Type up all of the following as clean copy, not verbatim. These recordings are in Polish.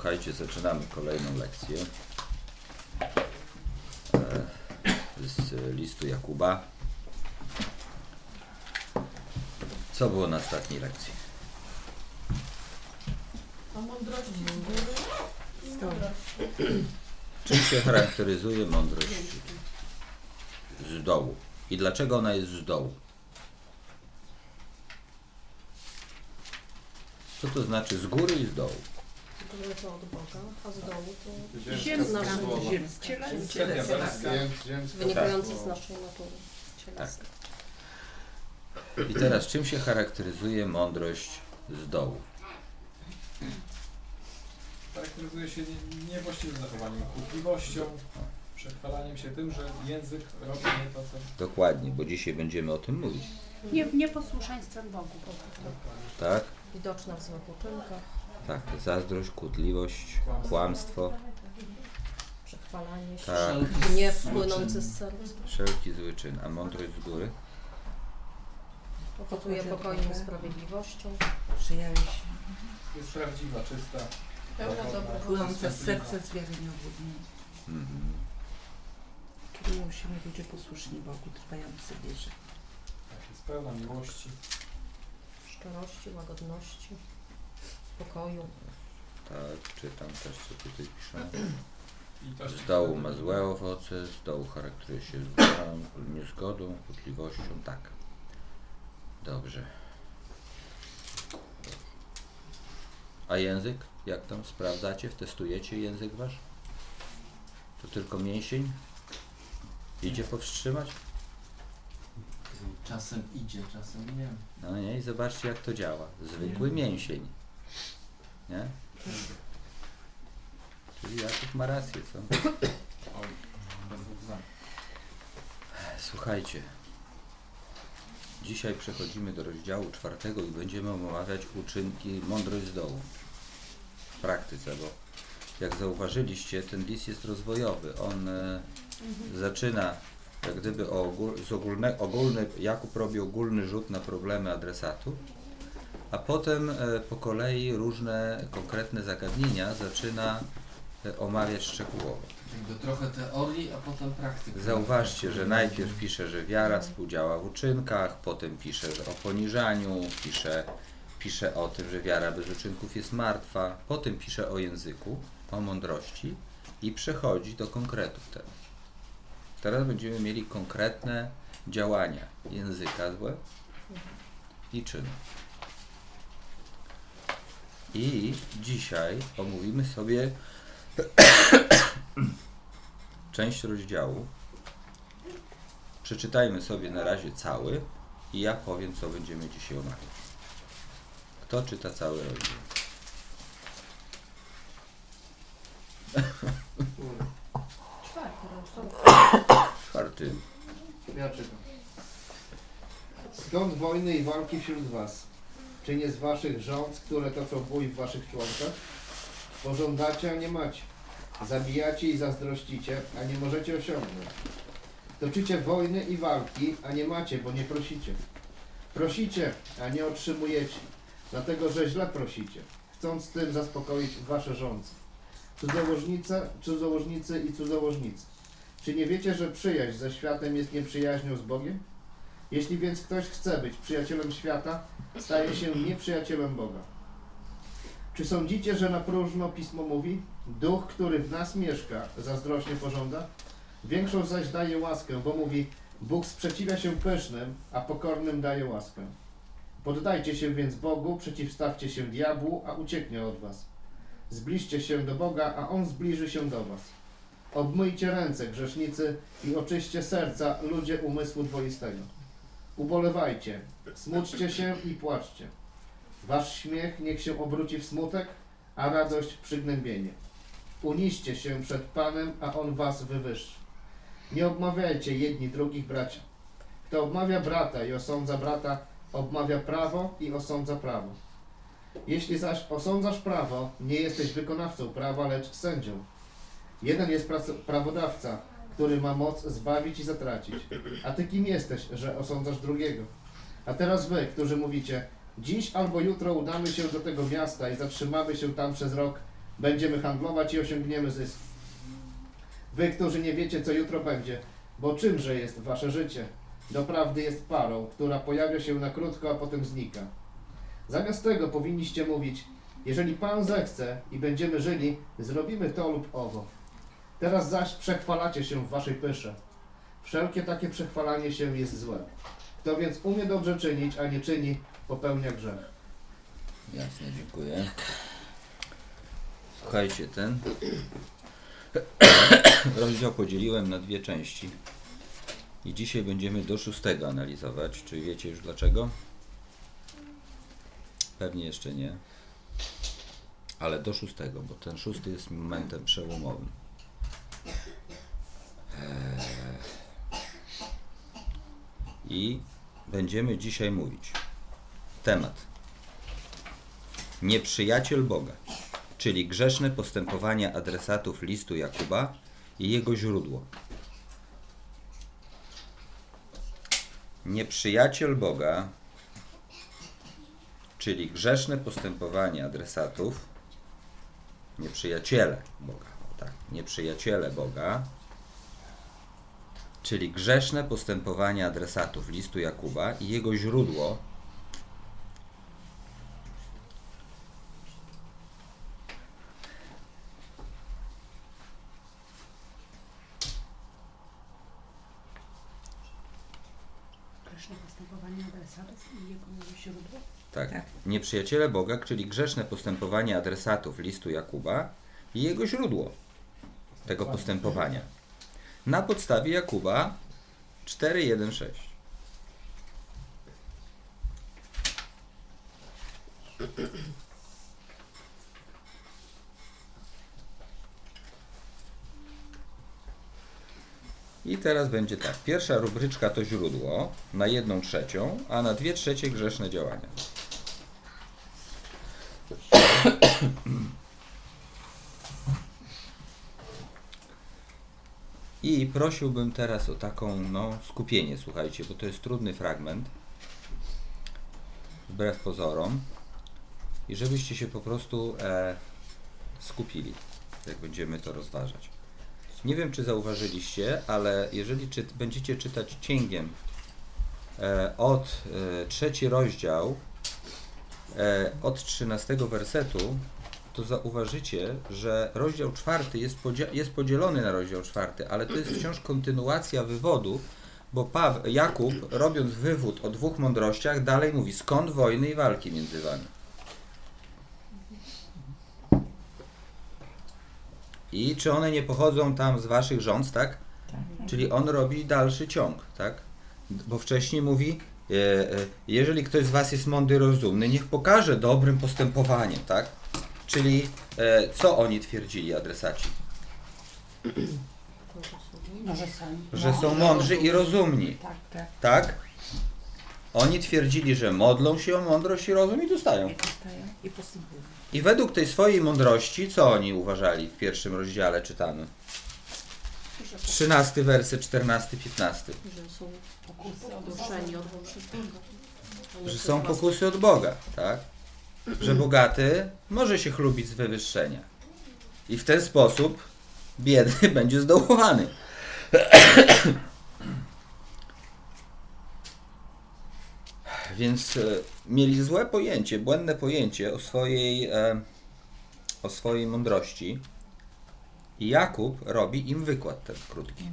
Słuchajcie, zaczynamy kolejną lekcję z listu Jakuba. Co było na ostatniej lekcji? O mądrości z góry. Czym się charakteryzuje mądrość z dołu? I dlaczego ona jest z dołu? Co to znaczy z góry i z dołu? To od Boga, a z dołu to Ziemska. wynikające z naszej natury cielesnej. I teraz czym się charakteryzuje mądrość z dołu? Charakteryzuje się niewłaściwym zachowaniem, kłótliwością, przechwalaniem się tym, że język robi nie to, co... Dokładnie, bo dzisiaj będziemy o tym mówić. Nieposłuszeństwem Bogu. Tak? Widoczna w złych uczynkach, Tak, zazdrość, kłótliwość, kłamstwo, przechwalanie się, tak, gniew płynący z serca. wszelki zły czyn. A mądrość z góry? Owocuje pokojem i sprawiedliwością. Przyjaźń, Jest prawdziwa, czysta, Pełna dobra. płynące z serca z wiary nieobłudnej. Mhm. Czyli musimy ludzie posłuszni Bogu, trwający w wierze. tak, jest pełna miłości. Szczerości, łagodności, pokoju. Tak, czytam też, co tutaj pisze. I Z dołu ma złe owoce, z dołu charakteryzuje się złą, niezgodą, kłótliwością, tak. Dobrze. A język? Jak tam sprawdzacie? Testujecie język wasz? To tylko mięsień? Idzie powstrzymać? Czasem idzie, czasem nie. No nie, i zobaczcie jak to działa. Zwykły mięsień. Nie? Czyli Jakub ma rację, co? Oj, bez dwóch zdań. Słuchajcie. Dzisiaj przechodzimy do rozdziału 4 i będziemy omawiać uczynki mądrość z dołu. W praktyce, bo jak zauważyliście, ten list jest rozwojowy. On zaczyna jak gdyby ogólny, Jakub robi ogólny rzut na problemy adresatu, a potem po kolei różne konkretne zagadnienia zaczyna omawiać szczegółowo. Czyli to trochę teorii, a potem praktyki. Zauważcie, że najpierw pisze, że wiara współdziała w uczynkach, potem pisze że o poniżaniu, pisze o tym, że wiara bez uczynków jest martwa, potem pisze o języku, o mądrości i przechodzi do konkretów teraz. Teraz będziemy mieli konkretne działania języka złe i czynu. I dzisiaj omówimy sobie część rozdziału. Przeczytajmy sobie na razie cały i ja powiem, co będziemy dzisiaj omawiać. Kto czyta cały rozdział? Czwarty. Ja czytam. Skąd wojny i walki wśród was? Czy nie z waszych rządz, które toczą bój w waszych członkach? Pożądacie, a nie macie. Zabijacie i zazdrościcie, a nie możecie osiągnąć. Toczycie wojny i walki, a nie macie, bo nie prosicie. Prosicie, a nie otrzymujecie, dlatego że źle prosicie, chcąc tym zaspokoić wasze rządze. Cudzołożnicy i cudzołożnicy. Czy nie wiecie, że przyjaźń ze światem jest nieprzyjaźnią z Bogiem? Jeśli więc ktoś chce być przyjacielem świata, staje się nieprzyjacielem Boga. Czy sądzicie, że na próżno Pismo mówi? Duch, który w nas mieszka, zazdrośnie pożąda? Większą zaś daje łaskę, bo mówi, Bóg sprzeciwia się pysznym, a pokornym daje łaskę. Poddajcie się więc Bogu, przeciwstawcie się diabłu, a ucieknie od was. Zbliżcie się do Boga, a On zbliży się do was. Obmyjcie ręce, grzesznicy, i oczyście serca, ludzie umysłu dwoistego. Ubolewajcie, smućcie się i płaczcie. Wasz śmiech niech się obróci w smutek, a radość w przygnębienie. Uniście się przed Panem, a On was wywyższy. Nie obmawiajcie jedni drugich, bracia. Kto obmawia brata i osądza brata, obmawia prawo i osądza prawo. Jeśli zaś osądzasz prawo, nie jesteś wykonawcą prawa, lecz sędzią. Jeden jest prawodawca, który ma moc zbawić i zatracić. A ty kim jesteś, że osądzasz drugiego? A teraz wy, którzy mówicie, dziś albo jutro udamy się do tego miasta i zatrzymamy się tam przez rok, Będziemy handlować i osiągniemy zysk. Wy, którzy nie wiecie, co jutro będzie, bo czymże jest wasze życie? Doprawdy jest parą, która pojawia się na krótko, a potem znika. Zamiast tego powinniście mówić: jeżeli Pan zechce i będziemy żyli, zrobimy to lub owo. Teraz zaś przechwalacie się w waszej pysze. Wszelkie takie przechwalanie się jest złe. Kto więc umie dobrze czynić, a nie czyni, popełnia grzech. Jasne, dziękuję. Słuchajcie, ten rozdział podzieliłem na dwie części. I dzisiaj będziemy do 6 analizować. Czy wiecie już dlaczego? Pewnie jeszcze nie. Ale do 6, bo ten 6 jest momentem przełomowym. I będziemy dzisiaj mówić. Temat: nieprzyjaciel Boga, czyli grzeszne postępowania adresatów listu Jakuba i jego źródło. Nieprzyjaciel Boga, czyli grzeszne postępowania adresatów, nieprzyjaciele Boga, tak, nieprzyjaciele Boga, czyli grzeszne postępowania adresatów listu Jakuba i jego źródło. Grzeszne postępowanie adresatów i jego źródło. Tak. Tak. Nieprzyjaciele Boga, czyli grzeszne postępowanie adresatów listu Jakuba i jego źródło tego postępowania. Na podstawie Jakuba 4:1-6. I teraz będzie tak. Pierwsza rubryczka to źródło na 1/3, a na 2/3 grzeszne działania. I prosiłbym teraz o taką skupienie, słuchajcie, bo to jest trudny fragment, wbrew pozorom, i żebyście się po prostu skupili, jak będziemy to rozważać. Nie wiem, czy zauważyliście, ale jeżeli będziecie czytać cięgiem od 3 rozdział, od 13 wersetu, to zauważycie, że rozdział 4 jest podzielony na rozdział 4, ale to jest wciąż kontynuacja wywodu, bo Jakub, robiąc wywód o 2 mądrościach, dalej mówi: skąd wojny i walki między wami. I czy one nie pochodzą tam z waszych rząd, tak? Czyli on robi dalszy ciąg, tak? Bo wcześniej mówi: jeżeli ktoś z was jest mądry, rozumny, niech pokaże dobrym postępowaniem, tak? Czyli co oni twierdzili, adresaci? Że są mądrzy i rozumni. Tak, tak. Tak? Oni twierdzili, że modlą się o mądrość i rozum i dostają. I dostają i postępują. I według tej swojej mądrości, co oni uważali w pierwszym rozdziale, czytamy? 13 werset, 14, 15. Że są pokusy odruszeni od Boga. Że są pokusy od Boga, tak? Że bogaty może się chlubić z wywyższenia. I w ten sposób biedny będzie zdołowany. Więc mieli złe pojęcie, błędne pojęcie o swojej mądrości. I Jakub robi im wykład ten krótki.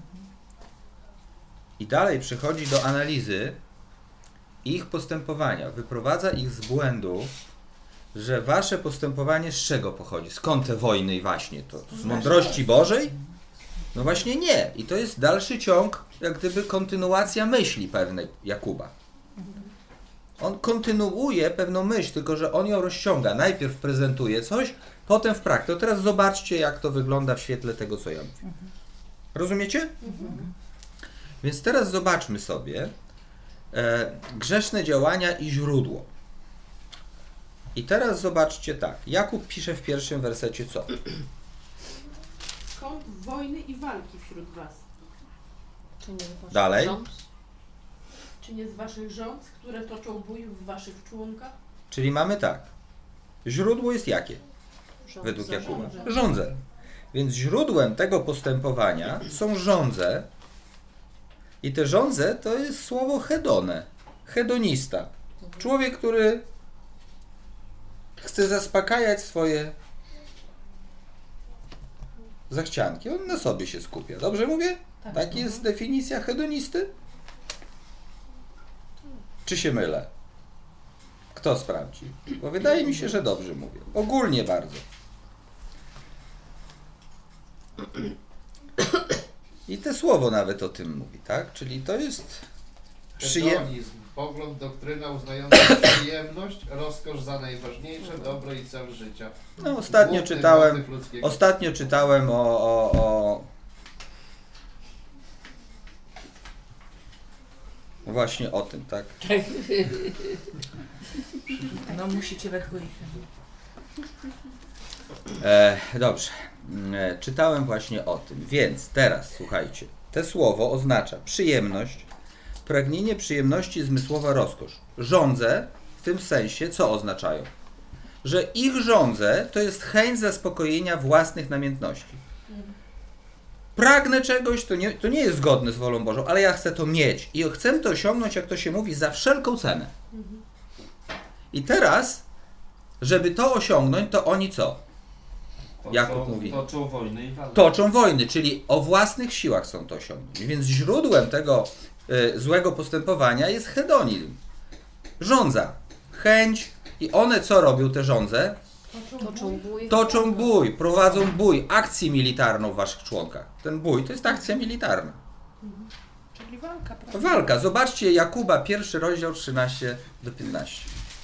I dalej przechodzi do analizy ich postępowania. Wyprowadza ich z błędu, że wasze postępowanie z czego pochodzi? Skąd te wojny i właśnie to? Z mądrości Bożej? No właśnie nie. I to jest dalszy ciąg, jak gdyby kontynuacja myśli pewnej Jakuba. On kontynuuje pewną myśl, tylko że on ją rozciąga. Najpierw prezentuje coś, potem w praktyce. To teraz zobaczcie, jak to wygląda w świetle tego, co ja mówię. Rozumiecie? Więc teraz zobaczmy sobie grzeszne działania i źródło. I teraz zobaczcie tak. Jakub pisze w pierwszym wersecie co? Skąd wojny i walki wśród was? Czy nie z waszych Dalej. rząd? Czy nie z waszych rząd, które toczą bój w waszych członkach? Czyli mamy tak. Źródło jest jakie? według Jakuba? Żądze. Żądze. Więc źródłem tego postępowania są żądze. I te żądze to jest słowo hedone. Hedonista. Człowiek, który chce zaspokajać swoje zachcianki. On na sobie się skupia. Dobrze mówię? Tak jest definicja hedonisty? Czy się mylę? Kto sprawdzi? Bo wydaje mi się, że dobrze mówię. Ogólnie bardzo. I te słowo nawet o tym mówi, tak? Czyli to jest Hedonizm, pogląd, doktryna uznająca przyjemność, rozkosz za najważniejsze, dobro i cel życia. No, ostatnio Główny czytałem, motyw ludzkiego. o właśnie o tym, tak? No musicie we dwójkę. Dobrze. Czytałem właśnie o tym. Więc teraz słuchajcie. To słowo oznacza przyjemność, pragnienie przyjemności, zmysłowa rozkosz. Żądze w tym sensie co oznaczają? Że ich żądze to jest chęć zaspokojenia własnych namiętności. Pragnę czegoś, to nie jest zgodne z wolą Bożą, ale ja chcę to mieć. I chcę to osiągnąć, jak to się mówi, za wszelką cenę. I teraz, żeby to osiągnąć, to oni co? Jakub mówi. Toczą wojny i walki. Toczą wojny, czyli o własnych siłach chcą to osiągnąć. Więc źródłem tego złego postępowania jest hedonizm. Żądza, chęć i one co robią te żądze? Toczą bój. Toczą bój, prowadzą bój, akcję militarną w waszych członkach. Ten bój to jest akcja militarna. Czyli walka, prawda? Walka. Zobaczcie Jakuba, 1 rozdział 13 do 15.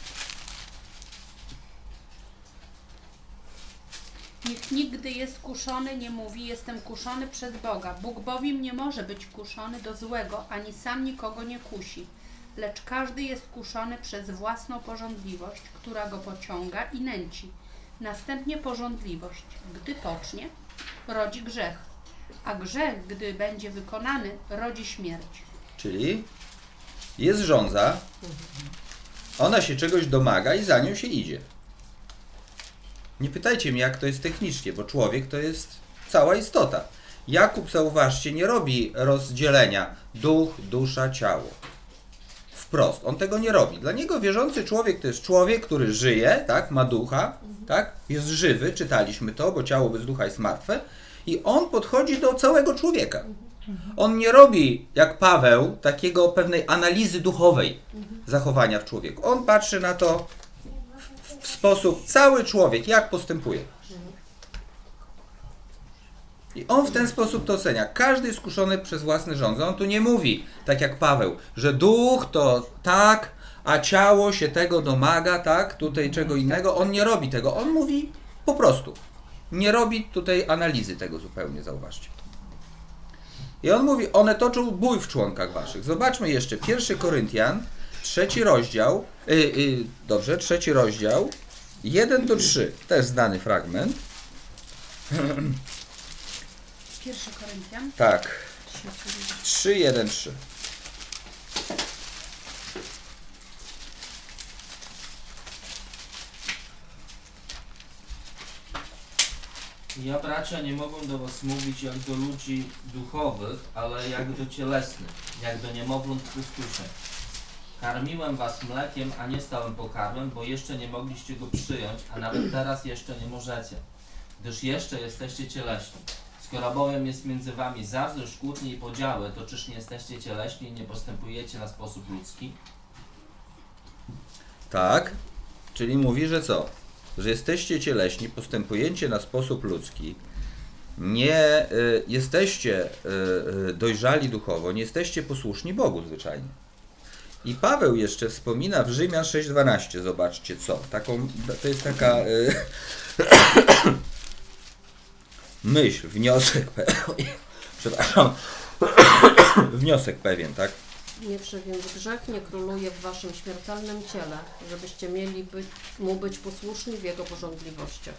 Nikt nigdy jest kuszony, nie mówi, jestem kuszony przez Boga. Bóg bowiem nie może być kuszony do złego, ani sam nikogo nie kusi. Lecz każdy jest kuszony przez własną pożądliwość, która go pociąga i nęci. Następnie pożądliwość, gdy pocznie, rodzi grzech. A grzech, gdy będzie wykonany, rodzi śmierć. Czyli jest żądza, ona się czegoś domaga i za nią się idzie. Nie pytajcie mnie, jak to jest technicznie, bo człowiek to jest cała istota. Jakub, zauważcie, nie robi rozdzielenia duch, dusza, ciało. Wprost. On tego nie robi. Dla niego wierzący człowiek to jest człowiek, który żyje, tak, ma ducha, tak, jest żywy, czytaliśmy to, bo ciało bez ducha jest martwe. I on podchodzi do całego człowieka. On nie robi, jak Paweł, takiego pewnej analizy duchowej zachowania w człowieku. On patrzy na to w sposób, cały człowiek, jak postępuje. I on w ten sposób to ocenia. Każdy jest skuszony przez własne żądze. On tu nie mówi, tak jak Paweł, że duch to tak, a ciało się tego domaga, tak, tutaj czego innego. On nie robi tego. On mówi po prostu. Nie robi tutaj analizy tego zupełnie, zauważcie. I on mówi, one toczą bój w członkach waszych. Zobaczmy jeszcze, 1 Koryntian, 3 rozdział, 3 rozdział, 1-3, też znany fragment. 1 Koryntian, Tak, 3, 1, 3. Ja, bracia, nie mogę do was mówić jak do ludzi duchowych, ale jak do cielesnych, jak do niemowląt w Chrystusie. Karmiłem was mlekiem, a nie stałym pokarmem, bo jeszcze nie mogliście go przyjąć, a nawet teraz jeszcze nie możecie, gdyż jeszcze jesteście cieleśni. Skoro bowiem jest między wami zazdrość, kłótnie i podziały, to czyż nie jesteście cieleśni i nie postępujecie na sposób ludzki? Tak, czyli mówi, że co? Że jesteście cieleśni, postępujecie na sposób ludzki, nie jesteście dojrzali duchowo, nie jesteście posłuszni Bogu zwyczajnie. I Paweł jeszcze wspomina w Rzymian 6:12, zobaczcie co. To jest taka myśl, wniosek, przepraszam, wniosek pewien, tak? Niechże więc grzech nie króluje w waszym śmiertelnym ciele, żebyście mieli mu być posłuszni w jego pożądliwościach.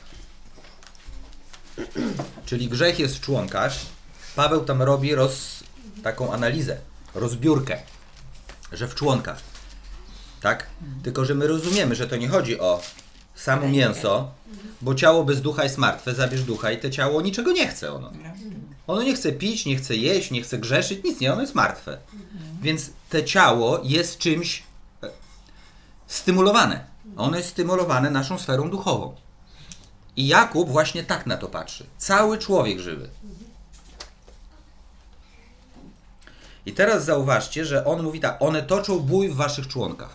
Czyli grzech jest w członkach. Paweł tam robi taką analizę, rozbiórkę, że w członkach. Tak? Tylko że my rozumiemy, że to nie chodzi o samo mięso, bo ciało bez ducha jest martwe, zabierz ducha i to ciało niczego nie chce ono. Ono nie chce pić, nie chce jeść, nie chce grzeszyć, nic nie, ono jest martwe. Więc to ciało jest czymś stymulowane. Ono jest stymulowane naszą sferą duchową. I Jakub właśnie tak na to patrzy. Cały człowiek żywy. I teraz zauważcie, że on mówi tak, one toczą bój w waszych członkach.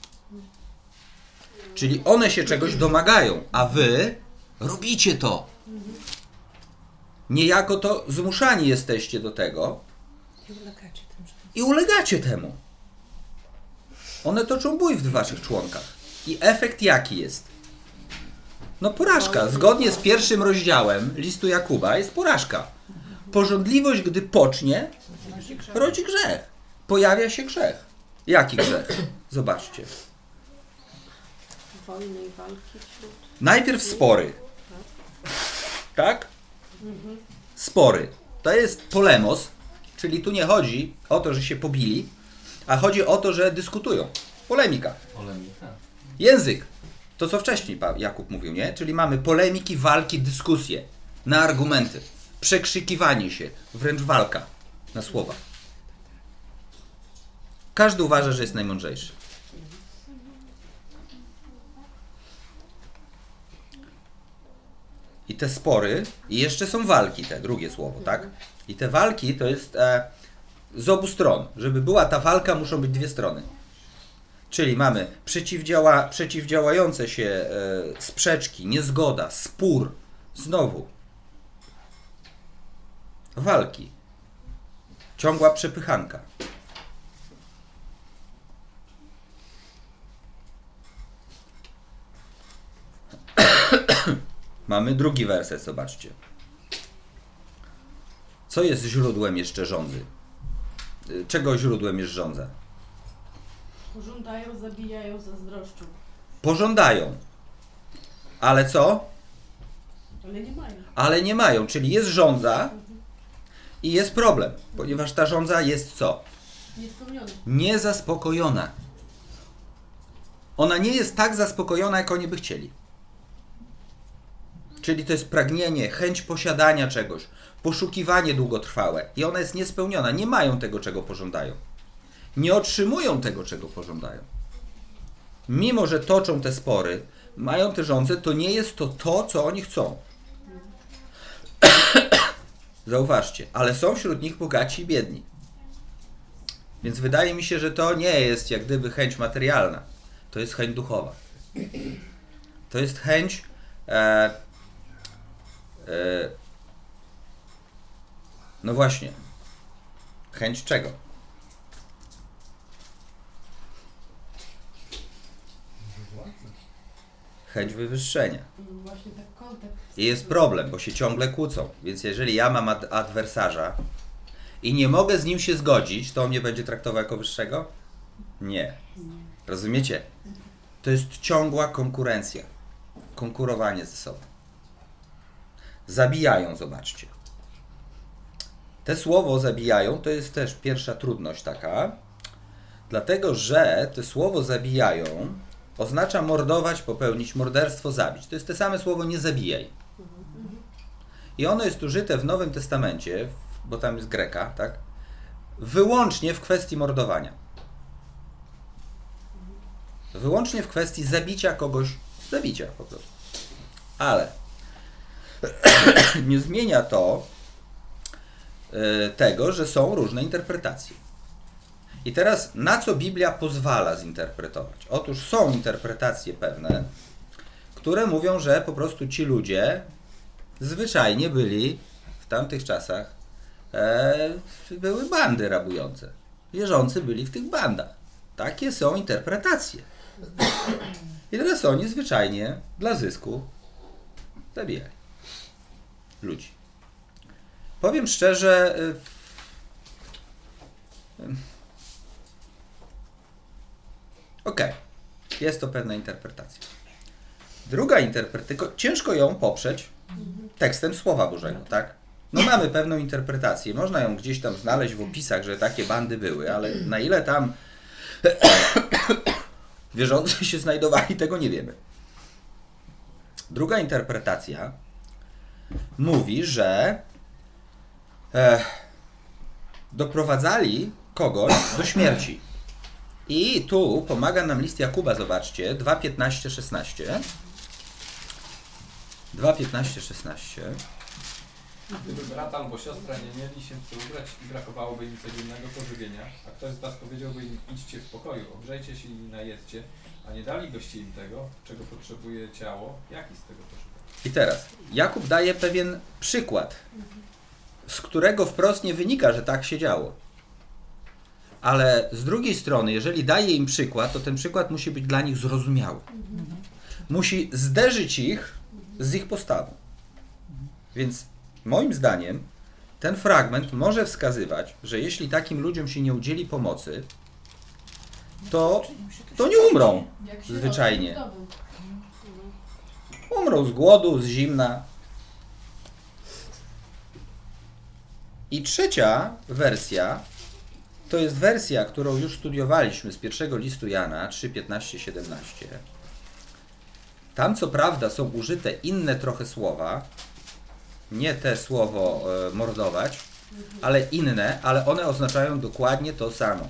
Czyli one się czegoś domagają, a wy robicie to. Niejako to zmuszani jesteście do tego i ulegacie temu. One toczą bój w waszych członkach. I efekt jaki jest? No porażka. Zgodnie z 1 rozdziałem listu Jakuba jest porażka. Pożądliwość, gdy pocznie, rodzi grzech. Pojawia się grzech. Jaki grzech? Zobaczcie. Wojny i walki wśród... Najpierw spory. Tak? Spory. To jest polemos, czyli tu nie chodzi o to, że się pobili, a chodzi o to, że dyskutują. Polemika. Polemika. Język. To, co wcześniej Jakub mówił, nie? Czyli mamy polemiki, walki, dyskusje na argumenty. Przekrzykiwanie się, wręcz walka na słowa. Każdy uważa, że jest najmądrzejszy. I te spory, i jeszcze są walki, te drugie słowo, tak? I te walki to jest z obu stron. Żeby była ta walka, muszą być dwie strony. Czyli mamy przeciwdziałające się sprzeczki, niezgoda, spór. Znowu. Walki. Ciągła przepychanka. Mamy drugi werset, zobaczcie. Co jest źródłem jeszcze żądzy? Czego źródłem jest żądza? Pożądają, zabijają, zazdroszczą. Pożądają. Ale co? Ale nie mają. Ale nie mają, czyli jest żądza i jest problem, ponieważ ta żądza jest co? Niespełnione. Niezaspokojona. Ona nie jest tak zaspokojona, jak oni by chcieli. Czyli to jest pragnienie, chęć posiadania czegoś, poszukiwanie długotrwałe i ona jest niespełniona. Nie mają tego, czego pożądają. Nie otrzymują tego, czego pożądają. Mimo że toczą te spory, mają te żądze, to nie jest to, co oni chcą. Zauważcie, ale są wśród nich bogaci i biedni. Więc wydaje mi się, że to nie jest jak gdyby chęć materialna. To jest chęć duchowa. To jest chęć no właśnie. Chęć czego? Chęć wywyższenia. Właśnie tak kontekst. I jest problem, bo się ciągle kłócą. Więc jeżeli ja mam adwersarza i nie mogę z nim się zgodzić, to on mnie będzie traktował jako wyższego? Nie. Rozumiecie? To jest ciągła konkurencja. Konkurowanie ze sobą. Zabijają, zobaczcie. Te słowo zabijają to jest też pierwsza trudność taka, dlatego że to słowo zabijają oznacza mordować, popełnić morderstwo, zabić. To jest te same słowo nie zabijaj. I ono jest użyte w Nowym Testamencie, bo tam jest Greka, tak? Wyłącznie w kwestii mordowania. Wyłącznie w kwestii zabicia kogoś, zabicia po prostu. Ale nie zmienia to tego, że są różne interpretacje. I teraz na co Biblia pozwala zinterpretować? Otóż są interpretacje pewne, które mówią, że po prostu ci ludzie zwyczajnie byli w tamtych czasach były bandy rabujące. Wierzący byli w tych bandach. Takie są interpretacje. I teraz oni zwyczajnie dla zysku zabijali ludzi. Powiem szczerze, jest to pewna interpretacja. Druga interpretacja, ciężko ją poprzeć tekstem Słowa Bożego, tak? No mamy pewną interpretację, można ją gdzieś tam znaleźć w opisach, że takie bandy były, ale na ile tam wierzący się znajdowali, tego nie wiemy. Druga interpretacja mówi, że doprowadzali kogoś do śmierci. I tu pomaga nam list Jakuba, zobaczcie, 2:15-16. 2:15-16. Gdyby brat albo siostra nie mieli się co ubrać i brakowałoby im codziennego pożywienia, a ktoś z was powiedziałby im: idźcie w pokoju, ogrzejcie się i najedzcie, a nie dalibyście im tego, czego potrzebuje ciało, jaki z tego pożytek? I teraz Jakub daje pewien przykład, z którego wprost nie wynika, że tak się działo. Ale z drugiej strony, jeżeli daje im przykład, to ten przykład musi być dla nich zrozumiały. Musi zderzyć ich z ich postawą. Więc moim zdaniem ten fragment może wskazywać, że jeśli takim ludziom się nie udzieli pomocy, to nie umrą Jak się zwyczajnie. zdobył. Umrą z głodu, z zimna. I trzecia wersja to jest wersja, którą już studiowaliśmy z pierwszego listu Jana 3:15-17. Tam co prawda są użyte inne trochę słowa, nie te słowo mordować, ale inne, ale one oznaczają dokładnie to samo.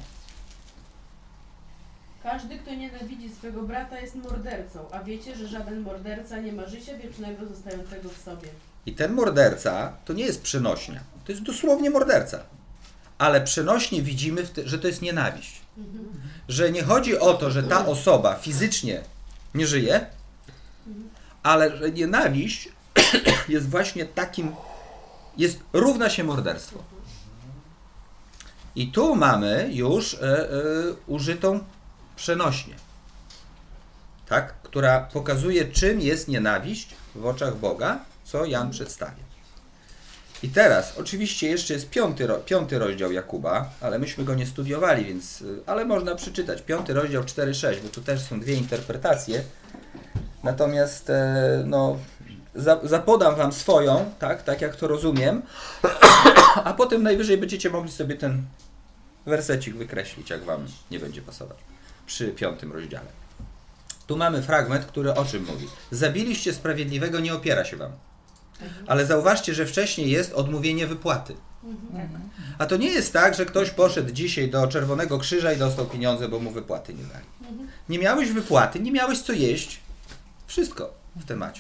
Każdy, kto nienawidzi swego brata, jest mordercą, a wiecie, że żaden morderca nie ma życia wiecznego zostającego w sobie. I ten morderca to nie jest przenośnia, to jest dosłownie morderca. Ale przenośnie widzimy, że to jest nienawiść. Że nie chodzi o to, że ta osoba fizycznie nie żyje, ale że nienawiść jest właśnie takim, równa się morderstwu. I tu mamy już użytą przenośnię, tak? Która pokazuje, czym jest nienawiść w oczach Boga, co Jan przedstawia. I teraz, oczywiście jeszcze jest piąty rozdział Jakuba, ale myśmy go nie studiowali, więc, ale można przeczytać. 5 rozdział 4-6, bo tu też są dwie interpretacje. Natomiast zapodam wam swoją, tak jak to rozumiem, a potem najwyżej będziecie mogli sobie ten wersecik wykreślić, jak wam nie będzie pasować, przy 5 rozdziale. Tu mamy fragment, który o czym mówi? Zabiliście sprawiedliwego, nie opiera się wam. Ale zauważcie, że wcześniej jest odmówienie wypłaty. A to nie jest tak, że ktoś poszedł dzisiaj do Czerwonego Krzyża i dostał pieniądze, bo mu wypłaty nie dali. Nie miałeś wypłaty, nie miałeś co jeść. Wszystko w temacie.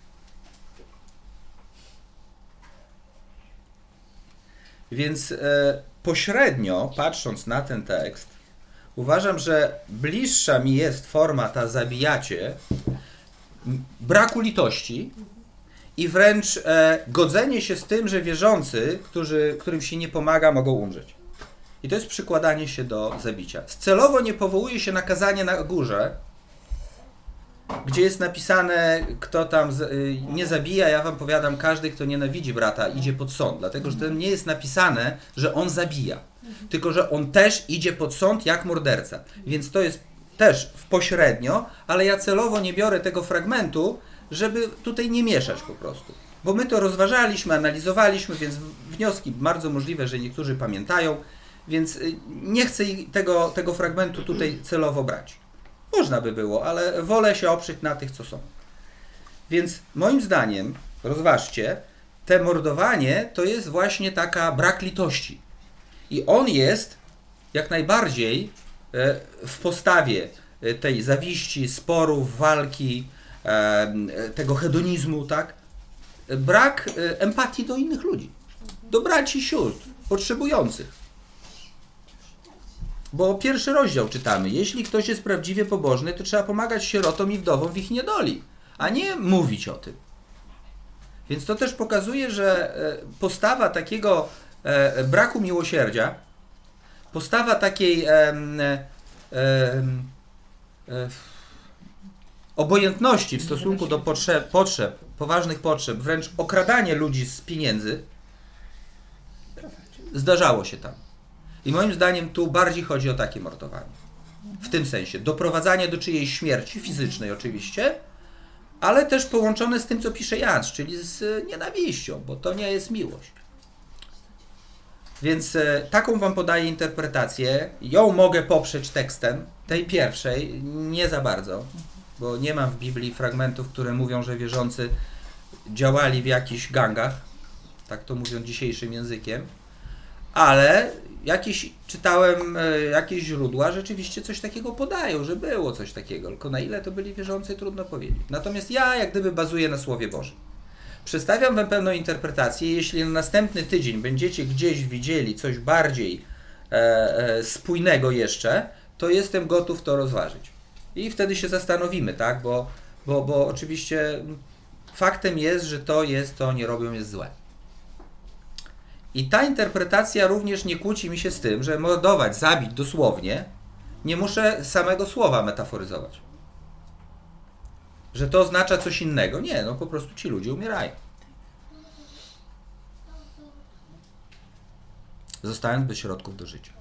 Więc pośrednio, patrząc na ten tekst, uważam, że bliższa mi jest forma ta zabijacie, braku litości i wręcz godzenie się z tym, że wierzący, którym się nie pomaga, mogą umrzeć. I to jest przykładanie się do zabicia. Celowo nie powołuje się na kazanie na górze, gdzie jest napisane, kto tam nie zabija. Ja wam powiadam, każdy, kto nienawidzi brata, idzie pod sąd. Dlatego, że tam nie jest napisane, że on zabija. Tylko, że on też idzie pod sąd jak morderca. Więc to jest też pośrednio, ale ja celowo nie biorę tego fragmentu, żeby tutaj nie mieszać po prostu. Bo my to rozważaliśmy, analizowaliśmy, więc wnioski bardzo możliwe, że niektórzy pamiętają, więc nie chcę tego fragmentu tutaj celowo brać. Można by było, ale wolę się oprzeć na tych, co są. Więc moim zdaniem, rozważcie, te mordowanie to jest właśnie taka brak litości. I on jest jak najbardziej w postawie tej zawiści, sporów, walki, tego hedonizmu, tak? Brak empatii do innych ludzi, do braci i sióstr, potrzebujących. Bo 1 rozdział czytamy, jeśli ktoś jest prawdziwie pobożny, to trzeba pomagać sierotom i wdowom w ich niedoli, a nie mówić o tym. Więc to też pokazuje, że postawa takiego braku miłosierdzia, postawa takiej obojętności w stosunku do potrzeb, poważnych potrzeb, wręcz okradanie ludzi z pieniędzy, zdarzało się tam. I moim zdaniem tu bardziej chodzi o takie mordowanie. W tym sensie doprowadzanie do czyjejś śmierci, fizycznej oczywiście, ale też połączone z tym, co pisze Jan, czyli z nienawiścią, bo to nie jest miłość. Więc taką wam podaję interpretację. Ją mogę poprzeć tekstem, tej pierwszej nie za bardzo, bo nie mam w Biblii fragmentów, które mówią, że wierzący działali w jakichś gangach, tak to mówią dzisiejszym językiem, ale czytałem jakieś źródła, rzeczywiście coś takiego podają, że było coś takiego, tylko na ile to byli wierzący, trudno powiedzieć. Natomiast ja jak gdyby bazuję na Słowie Bożym. Przedstawiam wam pewną interpretację. Jeśli na następny tydzień będziecie gdzieś widzieli coś bardziej spójnego jeszcze, to jestem gotów to rozważyć. I wtedy się zastanowimy, tak? Bo oczywiście faktem jest, że to jest, co oni robią, jest złe. I ta interpretacja również nie kłóci mi się z tym, że mordować, zabić dosłownie, nie muszę samego słowa metaforyzować. Że to oznacza coś innego. Nie, no po prostu ci ludzie umierają. Zostając bez środków do życia.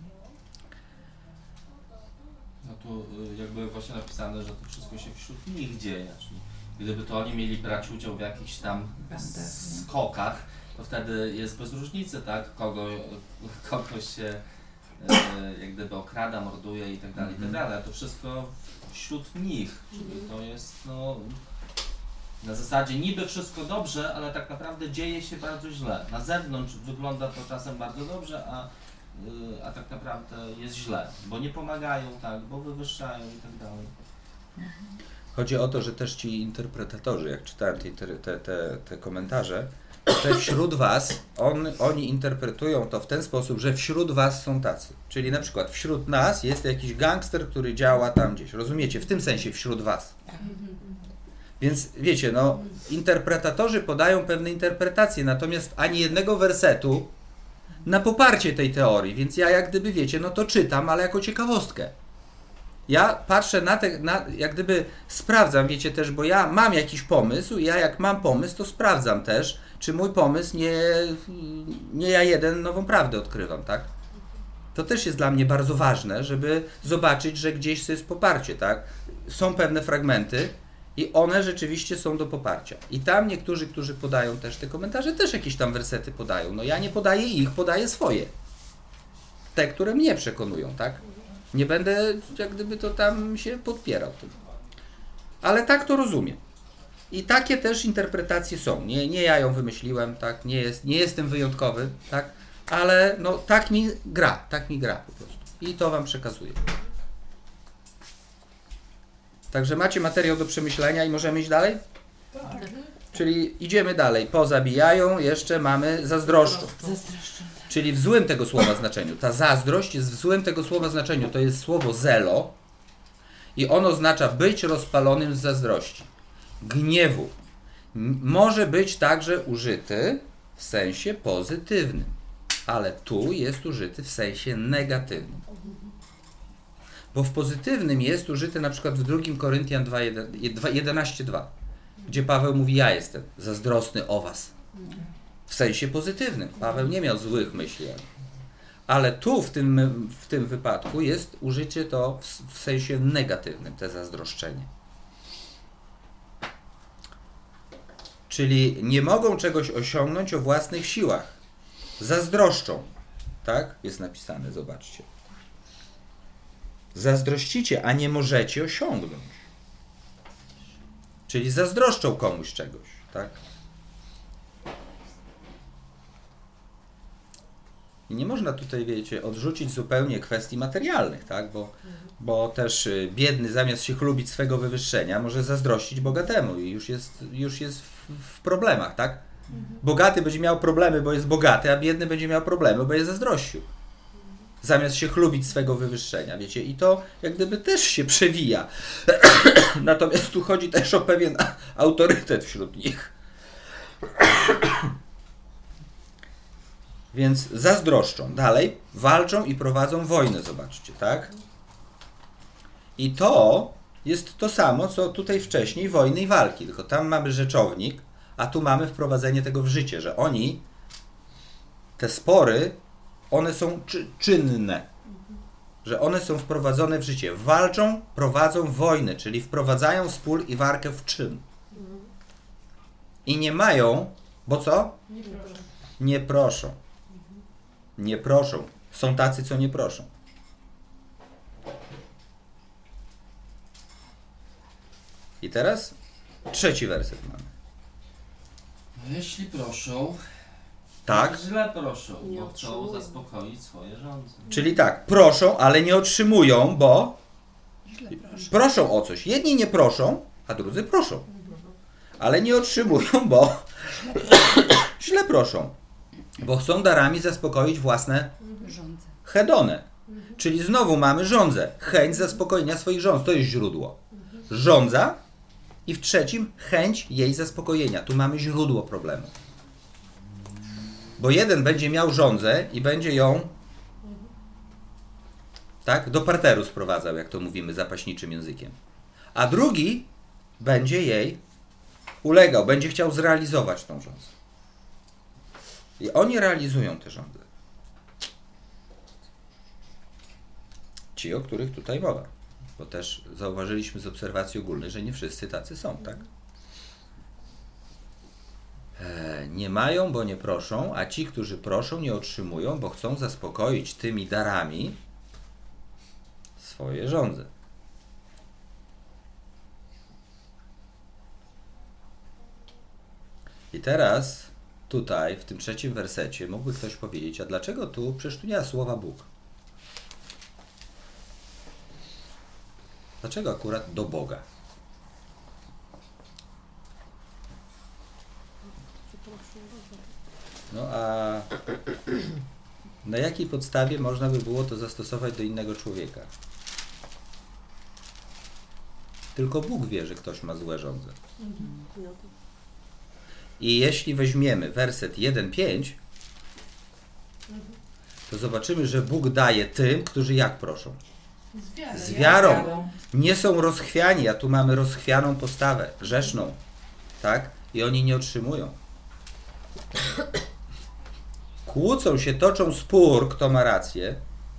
No tu jakby właśnie napisane, że to wszystko się wśród nich dzieje. Czyli gdyby to oni mieli brać udział w jakichś tam skokach, to wtedy jest bez różnicy, tak? Kogoś się jak gdyby okrada, morduje i tak dalej, a to wszystko wśród nich. Czyli to jest no na zasadzie niby wszystko dobrze, ale tak naprawdę dzieje się bardzo źle. Na zewnątrz wygląda to czasem bardzo dobrze, a tak naprawdę jest źle, bo nie pomagają, tak, bo wywyższają i tak dalej. Chodzi o to, że też ci interpretatorzy, jak czytałem te komentarze, to wśród was, oni interpretują to w ten sposób, że wśród was są tacy. Czyli na przykład wśród nas jest jakiś gangster, który działa tam gdzieś. Rozumiecie? W tym sensie wśród was. Więc wiecie, no, interpretatorzy podają pewne interpretacje, natomiast ani jednego wersetu na poparcie tej teorii. Więc ja jak gdyby, wiecie, no to czytam, ale jako ciekawostkę. Ja patrzę jak gdyby sprawdzam, wiecie też, bo ja mam jakiś pomysł, ja jak mam pomysł, to sprawdzam też, czy mój pomysł nie ja jeden nową prawdę odkrywam, tak? To też jest dla mnie bardzo ważne, żeby zobaczyć, że gdzieś jest poparcie, tak? Są pewne fragmenty i one rzeczywiście są do poparcia. I tam niektórzy, którzy podają też te komentarze, też jakieś tam wersety podają. No ja nie podaję ich, podaję swoje. Te, które mnie przekonują, tak? Nie będę jak gdyby to tam się podpierał tym. Ale tak to rozumiem. I takie też interpretacje są. Nie ja ją wymyśliłem, tak? Nie jestem wyjątkowy, tak? Ale no tak mi gra po prostu. I to wam przekazuję. Także macie materiał do przemyślenia i możemy iść dalej? Tak. Czyli idziemy dalej. Pozabijają, jeszcze mamy zazdroszczą. Czyli w złym tego słowa znaczeniu. Ta zazdrość jest w złym tego słowa znaczeniu. To jest słowo zelo i ono oznacza być rozpalonym z zazdrości. Gniewu. Może być także użyty w sensie pozytywnym, ale tu jest użyty w sensie negatywnym. Bo w pozytywnym jest użyty na przykład w 2 Koryntian 11:2, gdzie Paweł mówi: ja jestem zazdrosny o was. W sensie pozytywnym. Paweł nie miał złych myśli. Ale tu w tym wypadku jest użycie to w sensie negatywnym, te zazdroszczenie. Czyli nie mogą czegoś osiągnąć o własnych siłach. Zazdroszczą. Tak? Jest napisane, zobaczcie. Zazdrościcie, a nie możecie osiągnąć. Czyli zazdroszczą komuś czegoś. Tak? I nie można tutaj, wiecie, odrzucić zupełnie kwestii materialnych, tak? Bo też biedny zamiast się chlubić swego wywyższenia może zazdrościć bogatemu i już jest w problemach, tak? Bogaty będzie miał problemy, bo jest bogaty, a biedny będzie miał problemy, bo jest zazdrościł. Zamiast się chlubić swego wywyższenia, wiecie, i to jak gdyby też się przewija. Natomiast tu chodzi też o pewien autorytet wśród nich. Więc zazdroszczą. Dalej walczą i prowadzą wojnę, zobaczcie, tak? I to jest to samo, co tutaj wcześniej wojny i walki, tylko tam mamy rzeczownik, a tu mamy wprowadzenie tego w życie, że oni, te spory, one są czynne, że one są wprowadzone w życie. Walczą, prowadzą wojnę, czyli wprowadzają spór i walkę w czyn. I nie mają, bo co? Nie proszą. Nie proszą. Są tacy, co nie proszą. I teraz trzeci werset mamy. Jeśli proszą, Tak? źle proszą, Nie bo chcą otrzymują. zaspokoić swoje żądze. Czyli tak, proszą, ale nie otrzymują, bo Źle proszę. proszą o coś. Jedni nie proszą, a drudzy proszą. Ale nie otrzymują, bo źle proszą. Bo chcą darami zaspokoić własne Rządzę. hedonę. Czyli znowu mamy żądzę. Chęć zaspokojenia swoich żądz. To jest źródło. Żądza i w trzecim chęć jej zaspokojenia. Tu mamy źródło problemu. Bo jeden będzie miał żądzę i będzie ją tak, do parteru sprowadzał, jak to mówimy zapaśniczym językiem. A drugi będzie jej ulegał, będzie chciał zrealizować tą żądzę. I oni realizują te żądze. Ci, o których tutaj mowa. Bo też zauważyliśmy z obserwacji ogólnej, że nie wszyscy tacy są, tak? Nie mają, bo nie proszą, a ci, którzy proszą, nie otrzymują, bo chcą zaspokoić tymi darami swoje żądze. I teraz tutaj, w tym trzecim wersecie, mógłby ktoś powiedzieć, a dlaczego tu? Przecież tu nie ma słowa Bóg. Dlaczego akurat do Boga? No a na jakiej podstawie można by było to zastosować do innego człowieka? Tylko Bóg wie, że ktoś ma złe żądze. I jeśli weźmiemy werset 1:5, to zobaczymy, że Bóg daje tym, którzy jak proszą? Z wiarą. Nie są rozchwiani, a tu mamy rozchwianą postawę, grzeszną. Tak? I oni nie otrzymują. Kłócą się, toczą spór, kto ma rację.